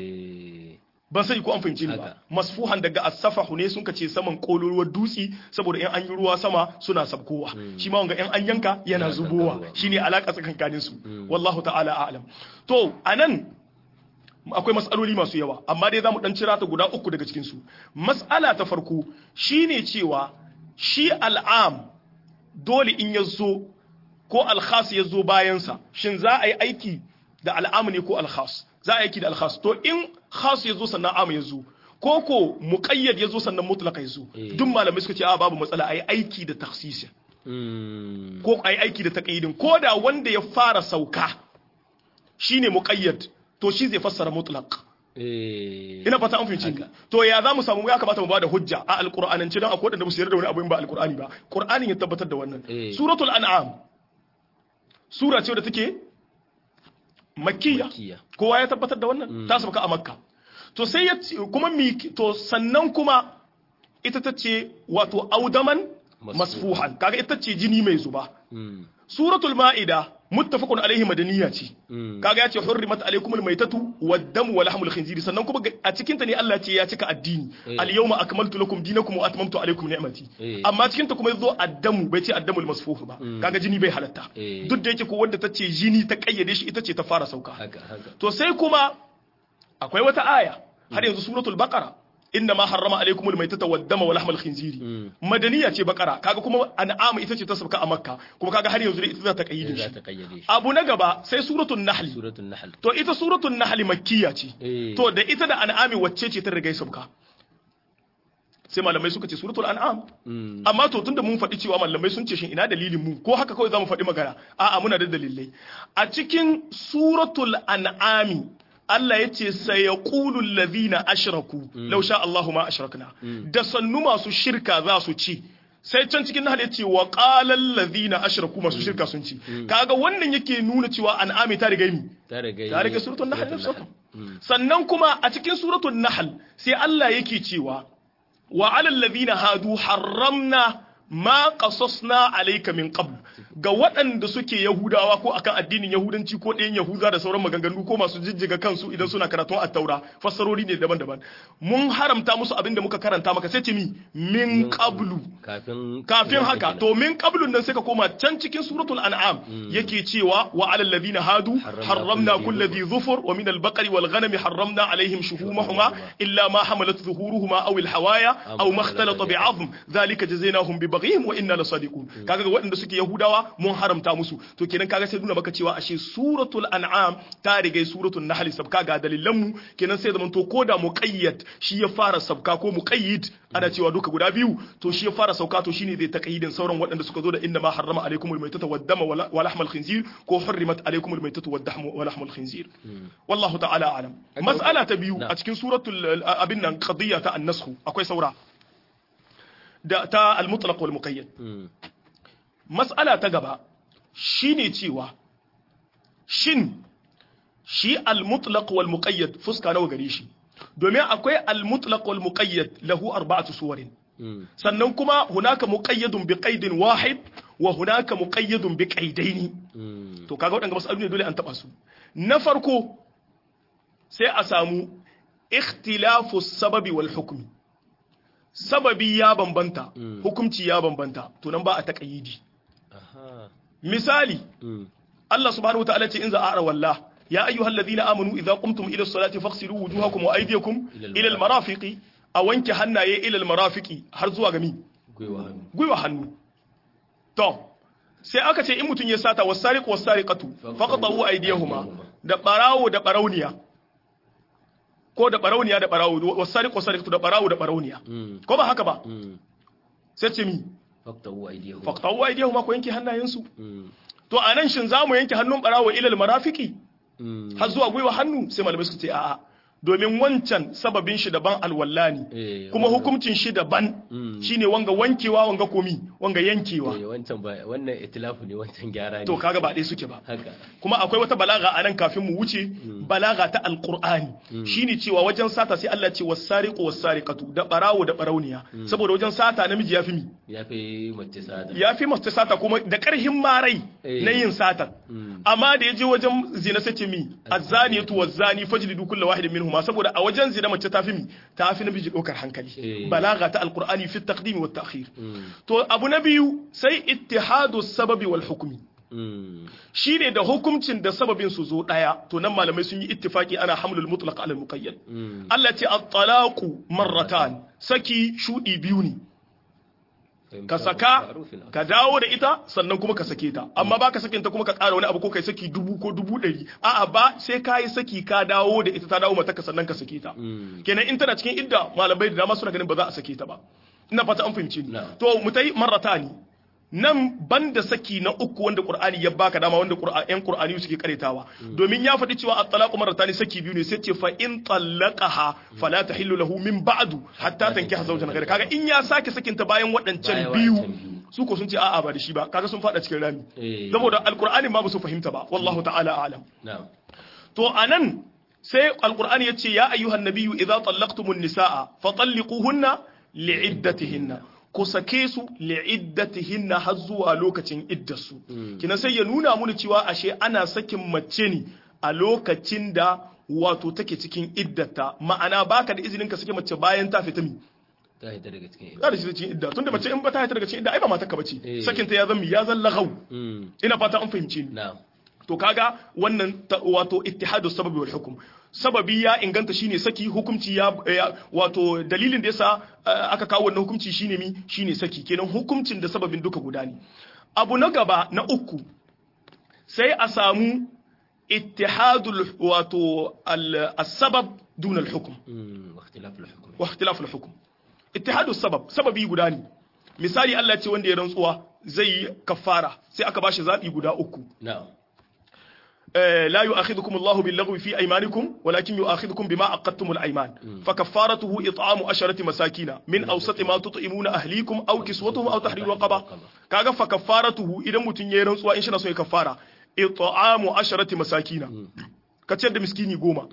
ban sai ko an fahimci ni ba masfuhan daga as-safahu ne sun kace saman kololuwar dutsi saboda in an yi ruwa sama suna sabkowa shi ma wanga in an yanka yana zubowa shine alaka tsakankanin su wallahu ta'ala a'lam to anan akwai mas'aloli masu yawa amma dai zamu dan cira ta guda uku daga cikin su mas'ala ta farko shine cewa shi al'am dole in yazo ko al-khas yazo bayan sa shin za a yi aiki da al'am ne ko al-khas za a aiki da al-khas to in khas yazo sannan am yazo ko muqayyad yazo sannan mutlaq yazo duk malamai suka ce a babu matsala ai aiki da takhsis ko ai aiki da taqyidin ko da wanda ya fara sauka shine muqayyad to shi zai fassara mutlaq ina fata an fahimci to ya za mu samu ya kamata mu bada hujja a alqur'anance dan akwai wanda ba su yarda da wani abu in ba alqur'ani ba qur'anin ya tabbatar da wannan suratul an'am sura ce da take makkiya kowa ya tabbatar da wannan ta sauka a makka to sai ya kuma to sannan kuma ita tace wato audaman masfuhan kaga ita ce jini mai zuba suratul ma'ida muttafaqun alaihi madaniya ce kaga yace hurrimat alaikumul maitatu wad-damu wa lahmul khinzir sannan kuma a cikin ta ne Allah ce ya cika addini al-yawma akmaltu lakum dinakum wa atmamtu alaikum ni'mati amma cikin ta kuma yazo ad-damu bai ce ad-damul masfuh ba kaga jini bai halatta duk da yake ko wanda tace jini ta kayyade shi ita ce ta fara sauka to sai kuma akwai wata aya har yanzu suratul baqara inna ma harrama alaikumul maitata wad-dama wa lahmal khinziri madaniya ce bakara kaga kuma an'am ita ce ta sabka a makka kuma kaga har yanzu ita za ta kayyade shi abu na gaba sai suratul nahl to ita suratul nahl makkiya ce to da ita da an'ami wacce ce ta riga sabka sai malamai suka ce suratul an'am amma to tunda mun faɗi cewa malamai sun ce shin ina dalilin mu ko haka kawai zamu faɗi magana a'a muna da dalilai a cikin suratul an'ami Allah ya ce sai ya ƙulun lazina ashiraku lausha Allahu ma ashirakna da sannu masu shirka za su ci sai can cikin nahal ya ce wa ƙalar lazina ashiraku masu shirka sun ci kaga wannan yake nuna cewa an'ami ta riga mi ta riga suratun nahal ne sannan kuma a cikin suratun nahal sai Allah yake cewa wa alal lazina hadu harramna ma qasasna alayka min qabl ga waɗanda suke yahudawa ko akan addinin yahudanci ko ɗayan yahuda da sauran maganganu ko masu jijjiga kansu idan suna karatun at-taura fassarori ne daban-daban mun haramta musu abinda muka karanta maka sai ce min qablu kafin haka to min qablun nan sai ka koma can cikin suratul an'am yake cewa wa alal ladina hadu harramna kulli dhi dhufur wa min al-baqari wal ghanami harramna alaihim shuhumahuma illa ma hamalat zuhuruhuma aw al-hawaya aw ma ikhtalata bi'azm dhalika jazainahum bi baghihim wa inna lasadiqun kaga waɗanda suke yahudawa mun haramta musu to kenan kaga sai nuna maka cewa ashe suratul an'am ta riga suratul nahl sabka ga dalilan mu kenan sai zaman to koda muqayyad shi ya fara sabka ko muqayyid ana cewa duka guda biyu to shi ya fara sauka to shine zai taqayyidin sauran waɗanda suka zo da inna ma harrama alaikumul maytata wad-dama wa lahmal khinzir ko hurrimat alaikumul maytatu wad-dahmu wa lahmul khinzir wallahu ta'ala a'lam mas'ala ta biyu a cikin suratul abin nan qadiyya ta an-nasakh akwai saura da ta al-mutlaq wal muqayyad mas'ala ta gaba shine cewa shin shi al-mutlaq wal muqayyad fuska nawa gare shi domin akwai al-mutlaq wal muqayyad lahu arba'atu suwarin sannan kuma hunaka muqayyadun bi qaidin wahid wa hunaka muqayyadun bi qaidaini to kaga wadanga masalu ne dole an taba su na farko sai a samu ikhtilafu sababi wal hukmi sababi ya bambanta hukumci ya bambanta to nan ba a taqayyidi misali Allah subhanahu wa ta'ala ce in za a wallah ya ayyuhal ladina amanu idza qumtum ila as-salati faghsilu wujuhakum wa aydiyakum ila al-marafiqi a wanke hannaye ila al-marafiqi har zuwa gami gwiwa hannu to sai aka ce in mutun ya sata wasariqu wasariqatu faqatu aydiyahuma da barawo da barauniya ko da barauniya da barawo wasariqu wasariqatu da barawo da barauniya ko ba haka ba sai ce mi faqatu aydiyahuma ko yanke hannayensu to anan shin zamu yanke hannun barawo ila al-marafiqi har zuwa gwiwa hannu sai malamai suka ce a'a domin wancan sababin shi daban alwallani kuma hukuncin shi daban shine wanga wankewa wanga komi wanga yankewa wancan ba wannan itilafu ne wancan gyara ne to kaga ba dai suke ba kuma akwai wata balaga anan kafin mu wuce balaga ta alqur'ani shine cewa wajen sata sai Allah ce wasariqu wasariqatu da barawo da barauniya saboda wajen sata namiji yafi mi yafi mace sata kuma da karhin marai na yin sata amma da yaje wajen zina sai ce mi azzaniyatu wazzani fajlidu kullu wahidin minhum ma saboda a wajen zina mace tafi mi tafi namiji dokar hankali balaga ta alqur'ani fi taqdim wa ta'khir to abu na biyu sai ittihadu sababi wal hukmi shine da hukuncin da sababin su zo daya to nan malamai sun yi ittifaki ana hamlul mutlaq ala muqayyad Allah ce at-talaqu marratan saki shudi biyu ne ka saka ka dawo da ita sannan kuma ka sake ta amma ba ka sakin ta kuma ka ƙara wani abu ko kai saki 1000 ko 100 a'a ba sai ka yi saki ka dawo da ita ta dawo mata ka sannan ka sake ta kenan in tana cikin idda malamai da dama suna ganin ba za a sake ta ba ina fata an fahimci ni to mu tai marratani nan banda saki na uku wanda Qur'ani ya baka dama wanda ƴan Qur'ani suke karetawa domin ya faɗi cewa at-talaqu marratan saki biyu ne sai ce fa in talaqaha fala tahillu lahu min ba'du hatta tankiha zawjan ghayra kaga in ya sake sakin ta bayan waɗancan biyu su ko sun ce a'a ba da shi ba kaga sun faɗa cikin rami saboda alqur'ani ma ba su fahimta ba wallahu ta'ala a'lam to anan sai alqur'ani yace ya ayyuhan nabiyyu idza talaqtumun nisaa fatalliquhunna li'iddatihinna ku sake su li'iddatihinna har zuwa lokacin iddarsu kina sai ya nuna muni cewa ashe ana sakin mace ne a lokacin da wato take cikin iddata ma'ana baka da izinin ka sake mace bayan ta fita mi ta hita daga cikin idda ta da cikin idda tunda mace in ba ta hita daga cikin idda ai ba matarka bace sakin ta ya zama ya zan lagau ina fata an fahimce ni na'am to kaga wannan wato ittihadu sababi wal hukm sababi ya inganta shine saki hukunci ya wato dalilin da yasa aka kawo wannan hukunci shine shine saki kenan hukuncin da sababin duka guda ne abu na gaba na uku sai a samu ittihadul wato al-sabab dun al-hukm wa ikhtilaf al-hukm ittihadu sabab sababi guda ne misali Allah ya ce wanda ya rantsuwa zai yi kafara sai aka bashi zabi guda uku na'am لا يؤاخذكم الله باللغو في أيمانكم ولكن يؤاخذكم بما عقدتم الأيمان فكفارته إطعام 10 مساكين من أوسط ما تطعمون أهليكم أو كسوتهم أو تحرير رقبة كاغا فكفارته إذا متن يرن سوا إن شاء الله كفارة إطعام 10 مساكين كتير مسكيني goma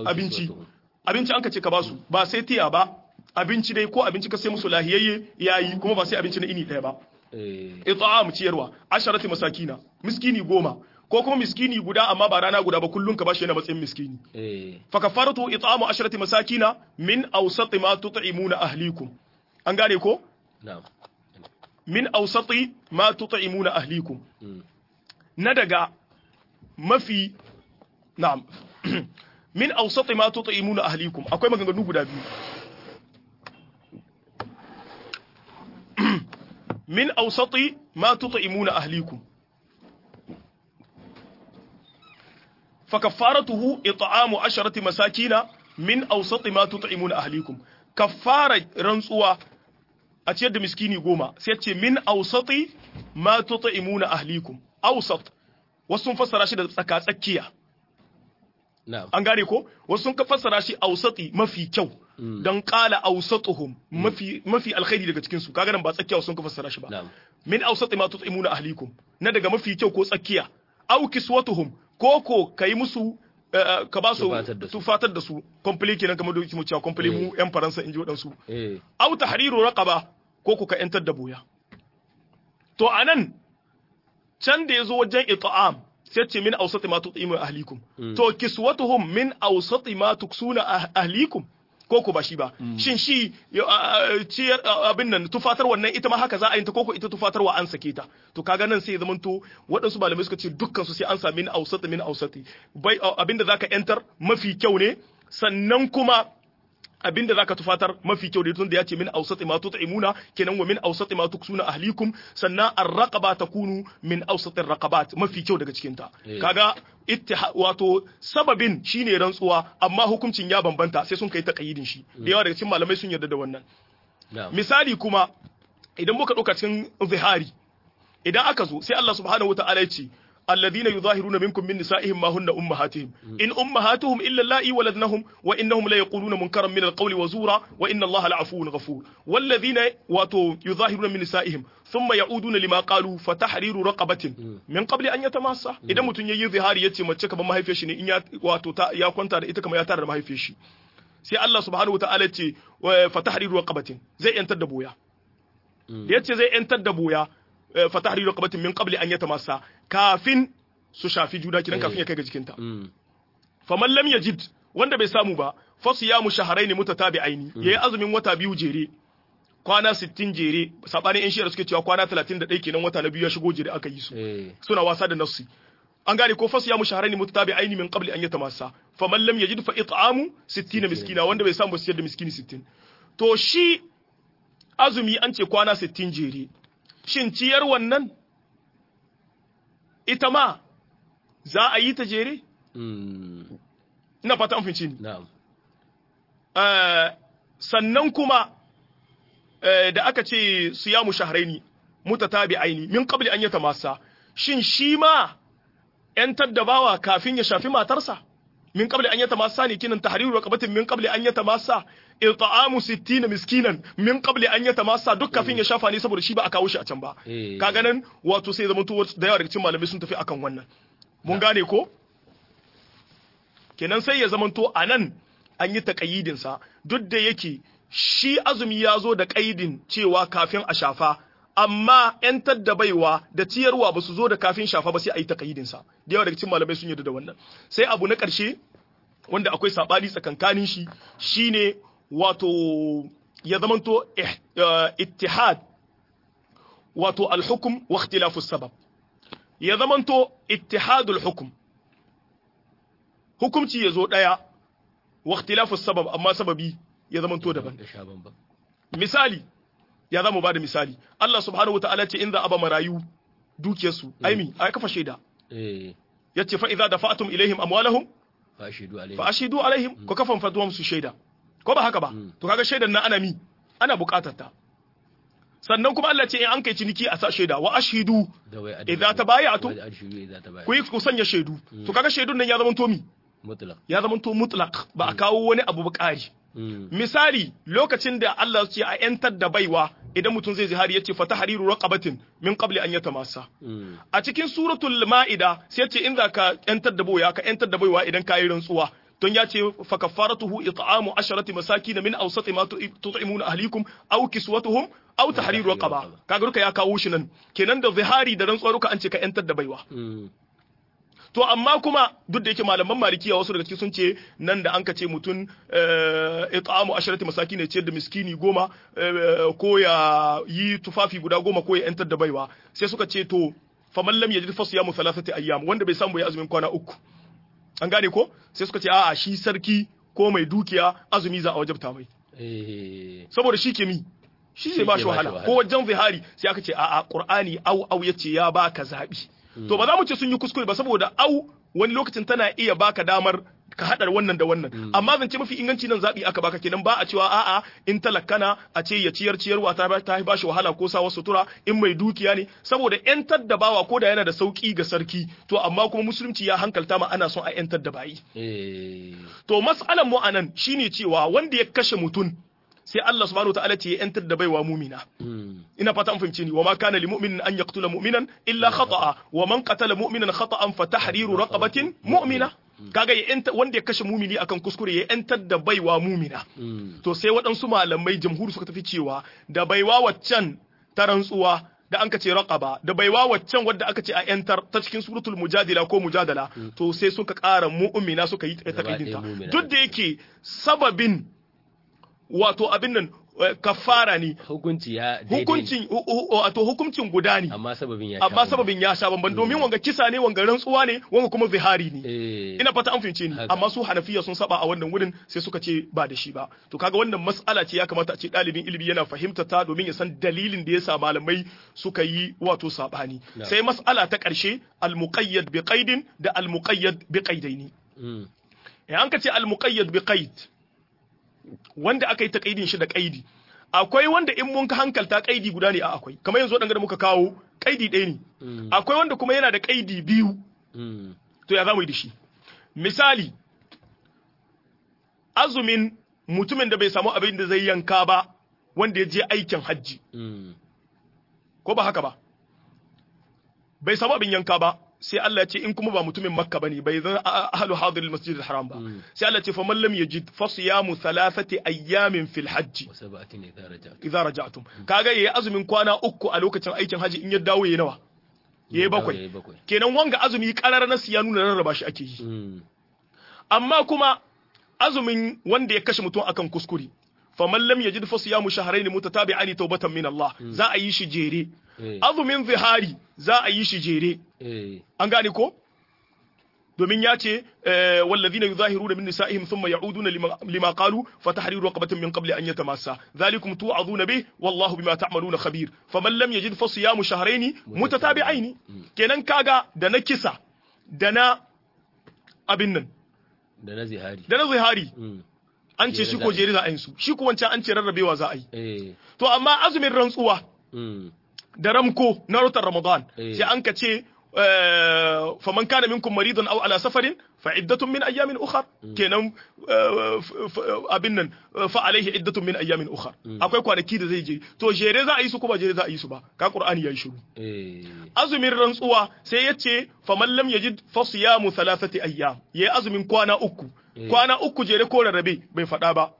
abinci an kace ka basu ba sai tiya ba abinci dai ko abinci ka sai musu lahiyayye yayi kuma ba sai abinci na ini daya ba it'am ciyarwa 10 masakina miskini 10 ko kuma miskini guda amma ba rana guda ba kullun ka bashi yana matsayin miskini fa kafaratu it'amu 10 masakina min awsati ma tut'imuna ahlikum an gane ko na'am min awsati ma tut'imuna ahlikum na daga mafi na'am min awsati ma tut'imuna ahlikum akwai maganganu guda biyu min awsati ma tut'imuna ahlikum فكفارته إطعام 10 مساكين من أوسط ما تطعمون أهليكم كفارة رنسوا أتيد مسكيني قوما سيتي من أوسط ما تطعمون أهليكم أوسط وسن فسر شي da tsakiya an gane ko wasu sun fassara shi ausati mafi kyau dan qala ausatuhum mafi alkhairi daga cikin su kaga nan ba tsakiya sun fassara shi ba min ausati ma tut'imuna ahlikum na daga mafi kyau ko tsakiya aw kiswatuhum koko kai musu ka ba su tufatar da su complete kenan kamar da yake mu cewa complete mu yan faransa inji wadansu aw tahriru raqaba koko ka yantar da boya to anan can da yazo wajen it'am sai ce min awsati ma tut'imu ahlikum to kiswatuhum min awsati ma tuksuna ahlikum koko ba shi ba shin shi ciyar abin nan tufatar wannan ita ma haka za a yi ta koko ita tufatarwa an sake ta to kaga nan sai ya zamanto waɗansu malamai suka ce dukkan su sai an sami min ausati bai abinda zaka enter mafi kyau ne sannan kuma abinda zaka tufatar mafi kyau da tunda yace min awsati ma tut'imuna kenan wa min awsati ma tuksuna ahlikum sannan ar-raqaba takunu min awsati ar-raqabat mafi kyau daga cikin ta kaga wato sababin shine rantsuwa amma hukuncin ya bambanta sai sun kai taqyidin shi da yawa daga cikin malamai sun yarda da wannan misali kuma idan muka dauka cikin zihari idan aka zo sai Allah subhanahu wataala ya ce الذين يظاهرون منكم من نسائهم ما هن أمهاتهم إن أمهاتهم إلا اللائي ولدنهم وإنهم لا يقولون منكرا من القول وزورا وإن الله لعفو غفور والذين يظاهرون من نسائهم ثم يعودون لما قالوا فتحرير رقبة من قبل أن يتماسى إذا متن يي ظهاري يتي mace kaman mahaifiyar shi ne in ya kwanta da ita kamar ya tare da mahaifiyar shi sai Allah subhanahu wataala ya ce fatahriru raqabatin zai yantar da boya yace zai yantar da boya fatahri raqabatin min qabli an yatamassa kafin su shafi juna kidan kafin ya kai ga jikinta faman lam yajid wanda bai samu ba fa siyamu shahrayn mutatabi'aini yayi azumin wata biyu jere kwana 60 jere sabanin in shiyar suke cewa kwana 31 kenan wata na biyu ya shigo jere aka yi su suna wasa da nafsi an gane ko fa siyamu shahrayn mutatabi'aini min qabli an yatamassa faman lam yajid fa it'amu 60 miskina wanda bai samu siyar da miskini 60 to shi azumi an ce kwana 60 jere shin ciyar wannan ita ma za a yi ta jere? Ina fata an finci ni. Sannan kuma da aka ce siyamu shahraini mutatabi'aini min qabli an yatamassa shin shi ma yantar da bawa kafin ya shafi matarsa min qabli an yatamassa ne kinan tahriru raqabatin min qabli an yatamassa it'amu 60 miskinan min qabli an yatamassa duk kafin ya shafa ne saboda shi ba a kawo shi a can ba kaga nan wato sai zaman to da yawa daga cikin malamai sun tafi akan wannan mun gane ko kenan sai ya zaman to anan an yi taqayyidin sa duk da yake shi azumi ya zo da kaidin cewa kafin a shafa amma ‘yantar da baiwa da ciyarwa ba su zo da kafin shafa ba sai a yi takaidinsa da yawa daga cikin malamai sun yarda da wannan sai abu na ƙarshe wanda akwai saɓani tsakankanin shi shine wato ya zamanto ittihad wato al-hukm wa ikhtilafu sabab ya zamanto ittihadul hukm hukumci ya zo ɗaya wa ikhtilafu sabab amma sababi ya zamanto daban misali ya zamu bada misali Allah subhanahu wataala ce in za aba marayu dukiyarsu aimi ai kafa shaida yace fa idza dafa'tum ilaihim amwalahum fa ashidu alaihim ko kafan fatuwam su shaida ko ba haka ba to kaga shaidan nan ana bukatar ta sannan kuma Allah ce in an kai ciniki a sa shaida wa ashidu idza tabaya'tum ku sanya shaidu to kaga shaidun nan ya zama to mi mutlaq ya zama to mutlaq ba a kawo wani abu ba ƙari misali lokacin da Allah ce a yantar da baiwa idan mutum zai zihari yace fa tahriru raqabatin min qabli an yatamassa a cikin suratul maida sai yace in zaka yantar da baiwa idan kai rantsuwa don ya ce fa kafaratuhu it'amu 10 masakin min awsati ma tut'imuna ahlikum aw kiswatuhum aw tahriru raqaba kaga duka ya kawo shi nan kenan da zihari da rantsuwa duka an ce ka yantar da baiwa to amma kuma duk da yake malaman malikiya wasu daga cikin sun ce nan da an ka ce mutum it'amu 10 masakin ne ce da miskini 10 ko ya yi tufafi guda 10 ko ya yantar da baiwa sai suka ce to faman lam yajid fa siyamu 3 ayyam wanda bai samu ya azumin kwana 3 an gane ko sai suka ce a'a shi sarki ko mai dukiya azumi za a wajabta mai saboda shi ke mi shi zai ba shi wahala ko wajen zihari sai aka ce a'a qur'ani au yace ya baka zabi to ba za mu ce sun yi kuskure ba saboda au wani lokacin tana iya baka damar ka hadar wannan da wannan amma zance mafi inganci nan zabi aka baka kenan ba a cewa a'a in talakana a ce ya ciyarwa ta ba shi wahala ko sa wasu sutura in mai dukiya ne saboda yantar da bawa ko da yana da sauki ga sarki to amma kuma musulunci ya hankalta ma ana son a yantar da bayi to mas'alan mu anan shine cewa wanda ya kashe mutum sai Allah subhanahu wataala ce ya yantar da baiwa mumina ina fata an fahimce ni wa ma kana lil mu'minin an yaqtula mu'minan illa khata'a wa man qatala mu'minan khata'an fa tahriru raqabatin mu'mina kaga ya yanta wanda ya kashe mumini akan kuskure ya yantar da baiwa mumina to sai waɗansu malamai jamhuri suka tafi cewa da baiwa waccan ta rantsuwa da an ce raqaba da baiwa waccan wadda aka ce a yantar ta cikin suratul mujadila ko mujadala to sai suka ƙara mu'mina suka yi takaidinta duk da yake sababin wato abin nan kafara ne hukuncin guda ne amma sababin ya sha bamban domin wanga kisa ne wanga rantsuwa ne wanga kuma zihari ne ina fata an fahimce ni amma su hanafiya sun saba a wannan wurin sai suka ce ba da shi ba to kaga wannan mas'ala ce ya kamata a ce dalibin ilimi yana fahimta ta domin ya san dalilin da yasa malamai suka yi wato sabani sai mas'ala ta karshe al-muqayyad bi qaidin da al-muqayyad bi qaidaini an ka ce al-muqayyad bi qaid wanda aka yi taƙaidin shi da ƙaidi akwai wanda in mun ka hankalta ƙaidi guda ne a akwai kamar yanzu waɗanda da muka kawo ƙaidi ɗaya ne akwai wanda kuma yana da ƙaidi biyu to ya za mu yi da shi misali azumin mutumin da bai samu abin da zai yanka ba wanda ya je aikin hajji ko ba haka ba bai samu abin yanka ba sai Allah ya ce in kuma ba mutumin Makka bane bai zan ahlu hadir al-masjid al-haram ba sai Allah ya ce fa man lam yajid fa siyamu thalathati ayyamin fil hajj idza raja'tum kaga yayi azumin kwana 3 a lokacin aikin haji in ya dawo yayi nawa yayi 7 kenan wanga azumi karar na siya nuna rarraba shi ake yi amma kuma azumin wanda ya kashe mutum akan kuskure fa man lam yajid fa siyamu shahrayn mutatabi'ani tawbatan min Allah za a yi shi jere azumin zihari za a yi shi jere an gane ko domin ya ce wallazina yuzahiruna min nisa'ihim thumma ya'uduna lima qalu fa tahriru raqabatin min qabli an yatamassa dhalikum tu'aduna bih wallahu bima ta'maluna khabir faman lam yajid fa siyamu shahrayn mutatabi'ain kenan kaga da na kisa da na abin nan da na zihari an ce shi ko jere za a yi su shi ko wancan an ce rarrabewa za a yi to amma azumin rantsuwa da ramko na watan Ramadan sai an ka ce faman kana minkum maridun aw ala safarin fa iddatun min ayyamin ukhra kenan abin nan fa alaihi iddatun min ayyamin ukhra akwai kwanaki da zai je to jere za a yi su ko ba jere za a yi su ba ka Qur'ani yayi shiru azumin rantsuwa sai yace faman lam yajid fa siyamu thalathati ayyam yayi azumin kwana uku jere ko rarrabe bai fada ba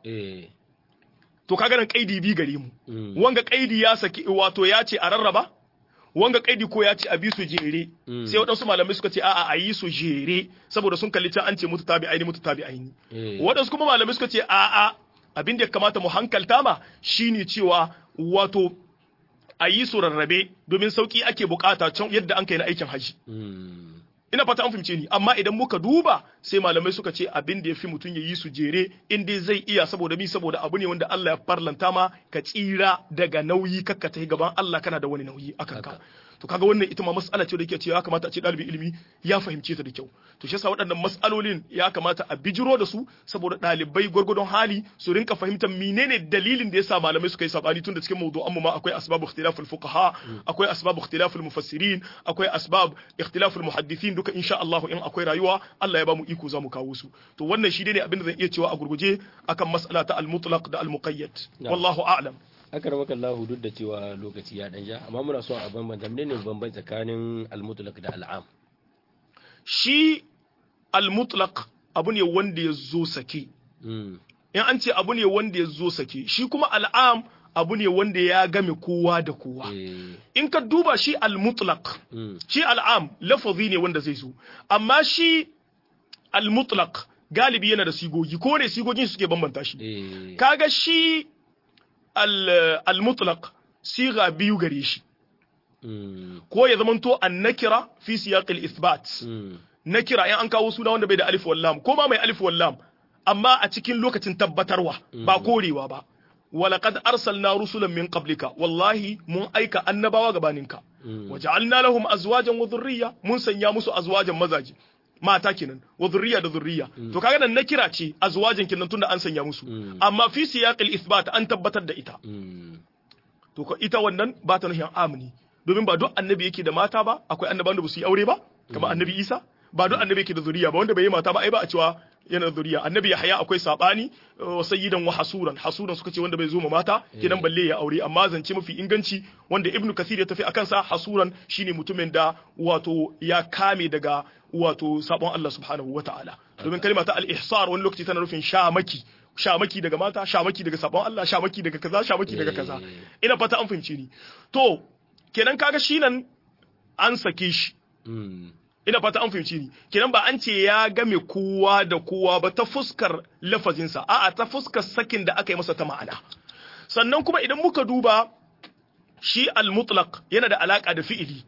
to kaga nan kaidi bi gare mu wanga kaidi ya saki wato ya ce a rarraba wanga kaidi ko ya ce a bi su jere sai waɗansu malamai suka ce a'a a yi su jere saboda sun kalli can an ce mutu tabi'aini waɗansu kuma malamai suka ce a'a abin da ya kamata mu hankalta ma shine cewa wato a yi su rarrabe domin sauki ake bukata can yadda an kai na aikin haji ina fata an fahimce ni amma idan muka duba sai malamai suka ce abin da ya fi mutum ya yi su jere in dai zai iya saboda abu ne wanda Allah ya farlanta ma ka tsira daga nauyi kakka ta gaban Allah kana da wani nauyi akan ka to kaga wannan ita ma mas'ala ce da yake cewa ya kamata a ce ɗalibin ilimi ya fahimce ta da kyau to shi yasa waɗannan mas'alolin ya kamata a bijiro da su saboda ɗalibai gwargwadon hali su rinka fahimtar menene dalilin da yasa malamai suka yi sabani tun da cikin mawdu'an mu ma akwai asbabu ikhtilaful fuqaha akwai asbabu ikhtilaful mufassirin akwai asbab ikhtilaful muhaddithin duka insha Allah in akwai rayuwa Allah ya ba mu iko za mu kawo su to wannan shi ne abin da zan iya cewa a gurguje akan mas'ala ta al-mutlaq da al-muqayyad wallahu a'lam aka ramaka Allah duk da cewa lokaci ya dan ja amma muna so a bambanta menene bambanci tsakanin al-mutlaq da al-am shi al-mutlaq abu ne wanda ya zo sake in an ce abu ne wanda ya zo sake shi kuma al-am abu ne wanda ya game kowa da kowa in ka duba shi al-mutlaq shi al-am lafazi ne wanda zai zo amma shi al-mutlaq galibi yana da sigogi ko ne sigogin suke bambanta shi kaga shi al-mutlaq siga biyu gare shi ko ya zamanto an-nakira fi siyaq al-ithbat nakira in an kawo suna wanda bai da alif wal lam ko ma mai alif wal lam amma a cikin lokacin tabbatarwa ba korewa ba walaqad arsalna rusulan min qablika wallahi mun aika annabawa gabaninka waja'alna lahum azwajan wa dhurriyya mun sanya musu azwajan mazaji mata kenan wa dhurriyya da dhurriyya to kaga nan nakira ce azwajan kenan tunda an sanya musu amma fi siyaqil ithbat an tabbatar da ita to ko ita wannan ba ta nuhin amini domin ba duk annabi yake da mata ba akwai annabawan da ba su yi aure ba kamar annabi Isa ba duk annabi yake da zuriya ba wanda bai yi mata ba ai ba a cewa yana da zuriya annabi Yahya akwai sabani wa sayyidan wa hasuran suka ce wanda bai zo ma mata kenan balle ya aure amma zance mafi inganci wanda Ibn Kathir ya tafi akan sa hasuran shine mutumin da wato ya kame daga wato sabon Allah subhanahu wataala domin kalma ta al-ihsar wani lokaci tana nufin shamaki daga mata shamaki daga sabon Allah shamaki daga kaza shamaki daga kaza ina fata an fahimce ni to kenan kaga shi nan an sake shi ina fata an fahimci ni kenan ba an ce ya game kowa da kowa ba ta fuskar lafazinsa a'a ta fuskar sakin da aka yi masa ta ma'ana sannan kuma idan muka duba shi al-mutlaq yana da alaka da fi'ili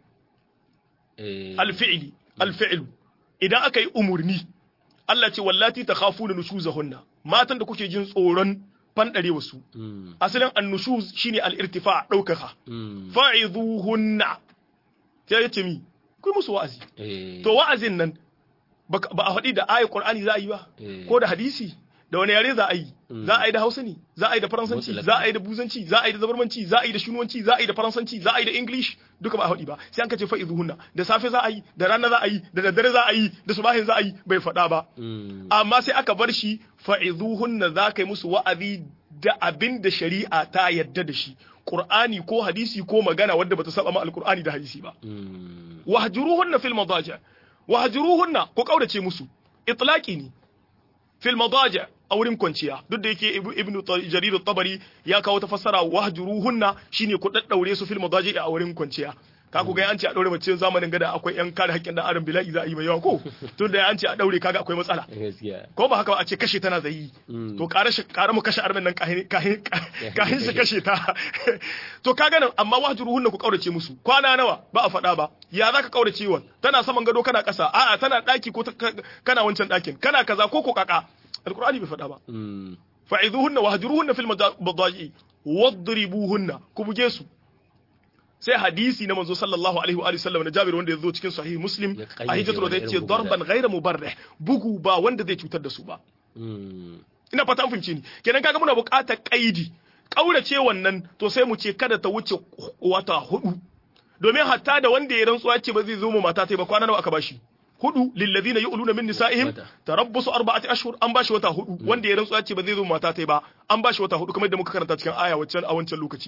al-fi'lu idan aka yi umurni Allah ce wallati takhafuna nushuzahunna matan da kuke jin tsoron fandare wasu asalin an-nushuz shine al-irtifa daukaka fa'izuhunna sai ya ce mi kai musu wa'azi to wa'azin nan ba a faɗi da ayat Qur'ani za a yi ba ko da hadisi da wani yare za a yi za a yi da Hausa ne za a yi da Faransanci za a yi da Buzanci za a yi da Zabarmanci za a yi da Shunuwanci za a yi da Faransanci za a yi da English duka ba a faɗi ba sai an kace fa'izuhunna da safe za a yi da rana za a yi da daddare za a yi da subahin za a yi bai faɗa ba amma sai aka bar shi fa'izuhunna za ka yi musu wa'azi da abin da shari'a ta yadda da shi Qur'ani ko hadisi ko magana wadda bata saba ma al-Qur'ani da hadisi ba wahjuruhunna fil madaji wahjuruhunna ko kaurace musu itlaqi ne fil madaji a wurin kwanciya duk da yake ibnu jarir at-tabari ya kawo ta fassara wahjuruhunna shine ku daddaure su fil madaji a wurin kwanciya ka ku ga an ce a daure mace zamanin gada akwai yan kare haƙƙin dan adam bila'i za a yi mai yawa ko tun da an ce a daure kaga akwai matsala ko ba haka ba a ce kashe tana zai to ƙara mu kashe armen nan kahin su kashe ta to kaga nan amma wahjuruhunna ku kaurace musu kwana nawa ba a faɗa ba ya zaka kaurace wa tana saman gado kana ƙasa a'a tana daki ko kana wancan dakin kana kaza ko ko kaka alqur'ani bai faɗa ba fa'izuhunna wahjuruhunna fil madaji wadribuhunna ku buge su sai hadisi na manzo sallallahu alaihi wa sallam na Jabir wanda ya zo cikin sahih Muslim a hijratu da yace darban ghayra mubarrih bugu ba wanda zai cutar da su ba ina fata an fahimci ni kenan kaga muna buƙatar kaidi kaurace wannan to sai mu ce kada ta wuce wata 4 domin hatta da wanda ya rantsuwa ce ba zai zo mu mata tai ba kwana nawa aka bashi hudu lilladhina yu'luna min nisa'ihim tarabbusu arba'ati ashhur an bashi wata hudu wanda ya rantsuwa ce ba zai zo mu mata tai ba an bashi wata hudu kamar da muka karanta cikin aya waccan a wancan lokaci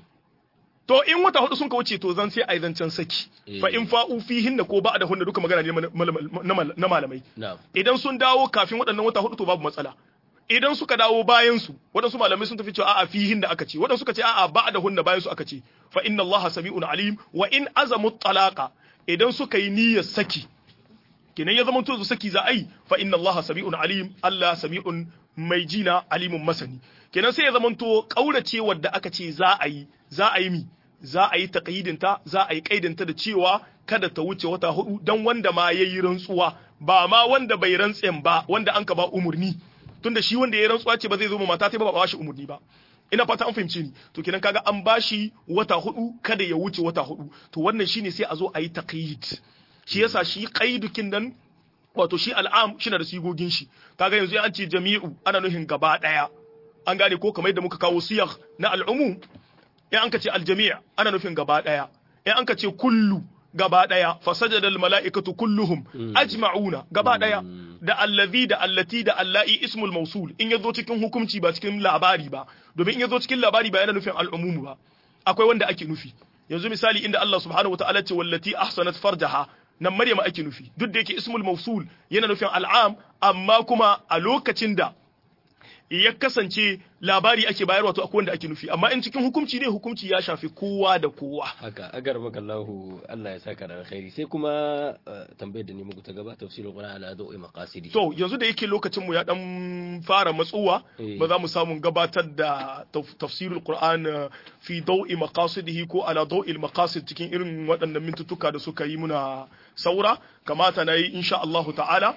to in wata hudu sun ka wuce to zan sai ai zancen saki fa in fa'u fihinna ko ba da hunna duka magana ne na malamai idan sun dawo kafin waɗannan wata hudu to babu matsala idan suka dawo bayan su waɗansu malamai sun tafi cewa a'a fihin da aka ce waɗansu suka ce a'a ba da hunna bayan su aka ce fa inna Allah sami'un alim wa in azamu talaqa idan suka yi niyyar saki kenan ya zama to saki za a yi fa inna Allah sami'un alim Allah sami'un mai jina alimun masani kenan sai ya zama to kaurace wadda aka ce za a yi mi za a yi taqyidinta za a yi kaidinta da cewa kada ta wuce wata hudu dan wanda ma yayi rantsuwa ba ma wanda bai rantsen ba wanda an ka ba umurni tunda shi wanda ya rantsuwa ce ba zai zo mu mata ta ba ba shi umurni ba ina fata an fahimci ni to kenan kaga an bashi wata hudu kada ya wuce wata hudu to wannan shine sai a zo a yi taqyid shi yasa shi qaidukin nan wato shi al'am shi na da sigogin shi kaga yanzu an ce jami'u ana nufin gaba daya an gane ko kamar yadda muka kawo siyagh na al'umum in an ka ce aljami' ana nufin gaba daya in an ka ce kullu gaba daya fasajada almala'ikatu kulluhum ajma'una gaba daya da allazi da allati da allai ismul mawsul in yazo cikin hukunci ba cikin labari ba domin in yazo cikin labari ba yana nufin al'umum ba akwai wanda ake nufi yanzu misali inda Allah subhanahu wataala ce wallati ahsanat farjaha nan maryama ake nufi duk da yake ismul mawsul yana nufin al'am amma kuma a lokacin da ya kasance labari ake bayarwa to akwai wanda ake nufi amma in cikin hukunci ne hukunci ya shafi kowa da kowa haka agar bakallahu Allah ya saka da alkhairi sai kuma tambayar da ni muku ta gaba tafsirul qur'an ala dawi maqasidi to yanzu da yake lokacin mu ya dan fara matsuwa ba za mu samu gabatar da tafsirul qur'an fi dawi maqasidihi ko ala dawi maqasid cikin irin waɗannan mintutuka da suka yi muna saura kamata nayi insha Allah ta'ala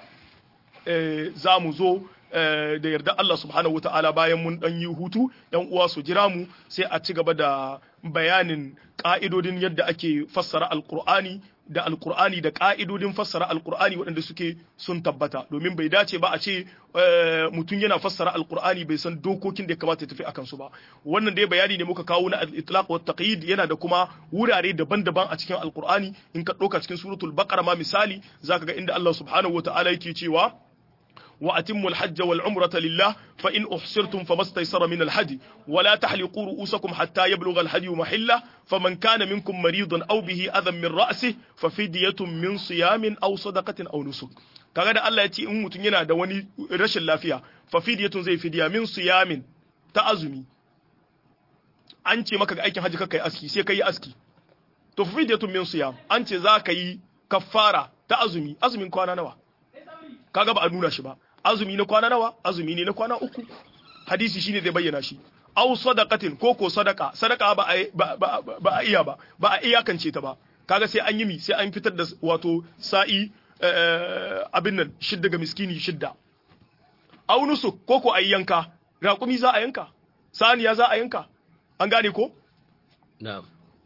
za mu zo da yarda Allah subhanahu wataala bayan mun dan yi hutu yan uwa su jira mu sai a ci gaba da bayanin ka'idodin yadda ake fassara alqur'ani da ka'idodin fassara alqur'ani waɗanda suke sun tabbata domin bai dace ba a ce mutum yana fassara alqur'ani bai san dokokin da ya kamata ya tafi akan su ba wannan dai bayani ne muka kawo na al-itlaq wa taqyid yana da kuma wurare daban-daban a cikin alqur'ani in ka ɗauka cikin suratul baqara ma misali zaka ga inda Allah subhanahu wataala yake cewa وأتموا الحج والعمرة لله فإن أحصرتم فما استيسر من الهدي ولا تحلقوا رؤوسكم حتى يبلغ الهدي محله فمن كان منكم مريضا أو به أذى من رأسه ففدية من صيام أو صدقة أو نسك kaga da Allah ya ce in mutum yana da wani rashin lafiya fa fidiyatun zai fidiya min siyamin ta azumi an ce maka ga aikin haji kai aski sai kai aski to fa fidiyatun min siyam an ce za ka yi kaffara ta azumi azumin kwana nawa kaga ba a nuna shi ba azumi na kwana nawa azumi ne na kwana uku hadisi shine zai bayyana shi aw sadaqatin ko sadaka ba a iya ba ba a iyakance ta ba kaga sai an yi mi sai an fitar da wato sa'i abin nan shidda ga miskini shidda aw nusuk ko ayi yanka raƙumi za a yanka saniya za a yanka an gane ko na'am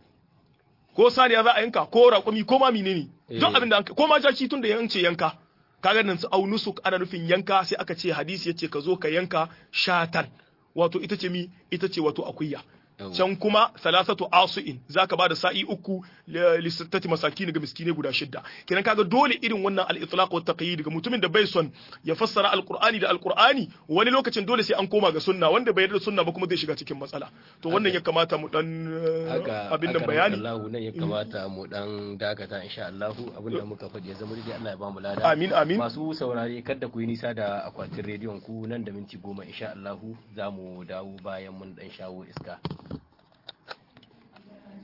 ko saniya za a yanka ko raƙumi ko ma menene duk abin da ko ma jaki tun da yance yanka kaga nan su au nusuk ana nufin yanka sai aka ce hadisi yace ka zo ka yanka shatan wato ita ce wato akuya can kuma salasatu asuin zaka bada sa'i uku li sittati masakin ga miskine guda shidda kenan kaga dole irin wannan al-itlaq wa taqyid ga mutumin da bai son ya fassara alqur'ani da alqur'ani wani lokacin dole sai an koma ga sunna wanda bai yarda sunna ba kuma zai shiga cikin matsala to wannan ya kamata mu dan abin nan bayani Allah nan ya kamata mu dan dakata insha Allah abin da muka faɗi ya zama dai Allah ya ba mu lada amin amin masu saurare kada ku yi nisa da akwatin rediyon ku nan da minti 10 insha Allah za mu dawo bayan mun dan shawo iska